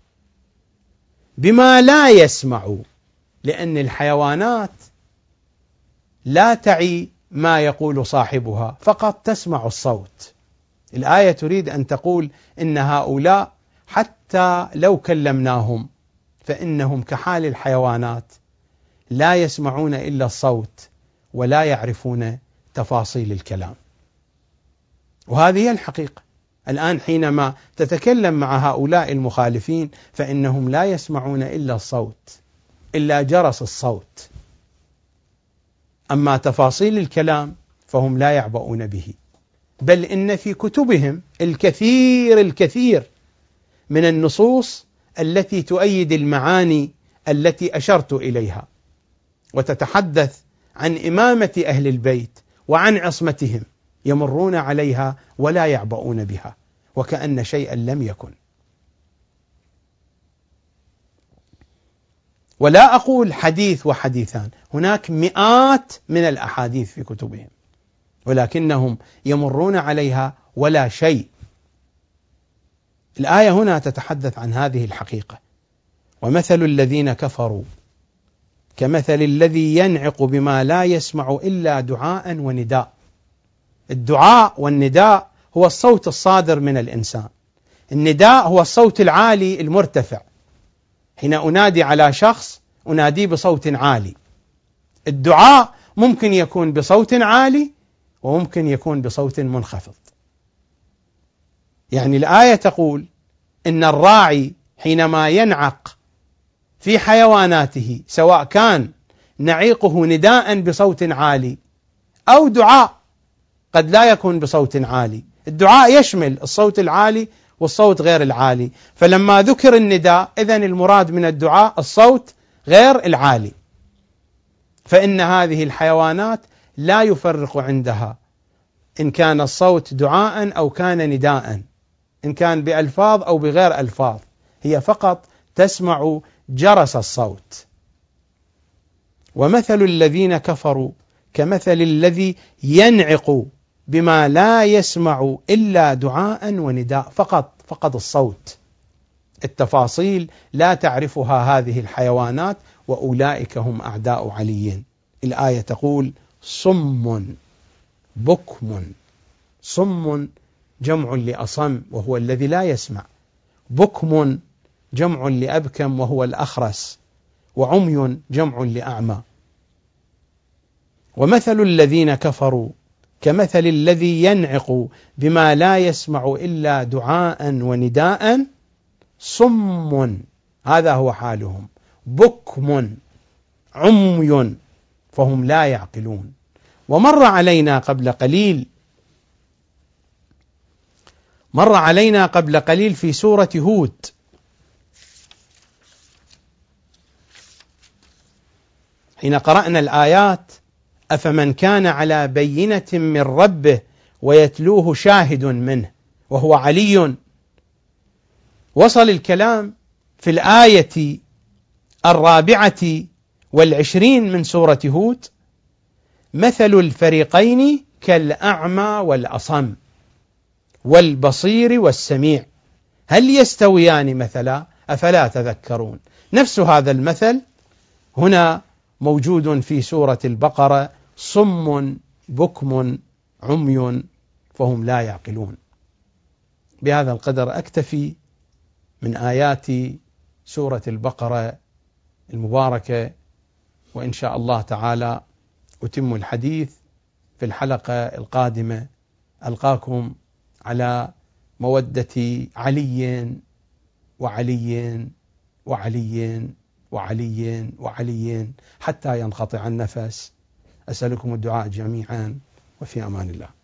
بما لا يسمع، لأن الحيوانات لا تعي ما يقول صاحبها، فقط تسمع الصوت. الآية تريد أن تقول إن هؤلاء حتى لو كلمناهم فإنهم كحال الحيوانات لا يسمعون إلا الصوت ولا يعرفون تفاصيل الكلام. وهذه هي الحقيقة. الآن حينما تتكلم مع هؤلاء المخالفين فإنهم لا يسمعون إلا الصوت، إلا جرس الصوت، أما تفاصيل الكلام فهم لا يعبؤون به. بل إن في كتبهم الكثير الكثير من النصوص التي تؤيد المعاني التي أشرت إليها، وتتحدث عن إمامة أهل البيت وعن عصمتهم، يمرون عليها ولا يعبؤون بها وكأن شيئا لم يكن. ولا أقول حديث وحديثان، هناك مئات من الأحاديث في كتبهم، ولكنهم يمرون عليها ولا شيء. الآية هنا تتحدث عن هذه الحقيقة: ومثل الذين كفروا كمثل الذي ينعق بما لا يسمع إلا دعاء ونداء. الدعاء والنداء هو الصوت الصادر من الإنسان، النداء هو الصوت العالي المرتفع. حين أنادي على شخص أناديه بصوت عالي. الدعاء ممكن يكون بصوت عالي وممكن يكون بصوت منخفض. يعني الآية تقول إن الراعي حينما ينعق في حيواناته، سواء كان نعيقه نداء بصوت عالي أو دعاء قد لا يكون بصوت عالي، الدعاء يشمل الصوت العالي والصوت غير العالي، فلما ذكر النداء إذن المراد من الدعاء الصوت غير العالي. فإن هذه الحيوانات لا يفرق عندها إن كان الصوت دعاء أو كان نداء، إن كان بألفاظ أو بغير ألفاظ، هي فقط تسمع جرس الصوت. ومثل الذين كفروا كمثل الذي ينعق بما لا يسمع إلا دعاء ونداء، فقط فقط الصوت، التفاصيل لا تعرفها هذه الحيوانات، وأولئك هم أعداء علي. الآية تقول صم بكم. صم جمع لأصم وهو الذي لا يسمع، بكم جمع لأبكم وهو الأخرس، وعمي جمع لأعمى. ومثل الذين كفروا كمثل الذي ينعق بما لا يسمع إلا دعاء ونداء صم، هذا هو حالهم، بكم عمي فهم لا يعقلون. ومر علينا قبل قليل مر علينا قبل قليل في سورة هود حين قرأنا الآيات: أفمن كان على بينة من ربه ويتلوه شاهد منه وهو علي. وصل الكلام في الآية الرابعة والعشرين من سورة هود: مثل الفريقين كالأعمى والأصم والبصير والسميع هل يستويان مثلا أفلا تذكرون. نفس هذا المثل هنا موجود في سورة البقرة: صم بكم عمي فهم لا يعقلون. بهذا القدر أكتفي من آيات سورة البقرة المباركة، وإن شاء الله تعالى أتم الحديث في الحلقة القادمة. ألقاكم على مودة علي وعلي وعلي وعلي وعلي حتى ينقطع النفس. أسألكم الدعاء جميعا، وفي أمان الله.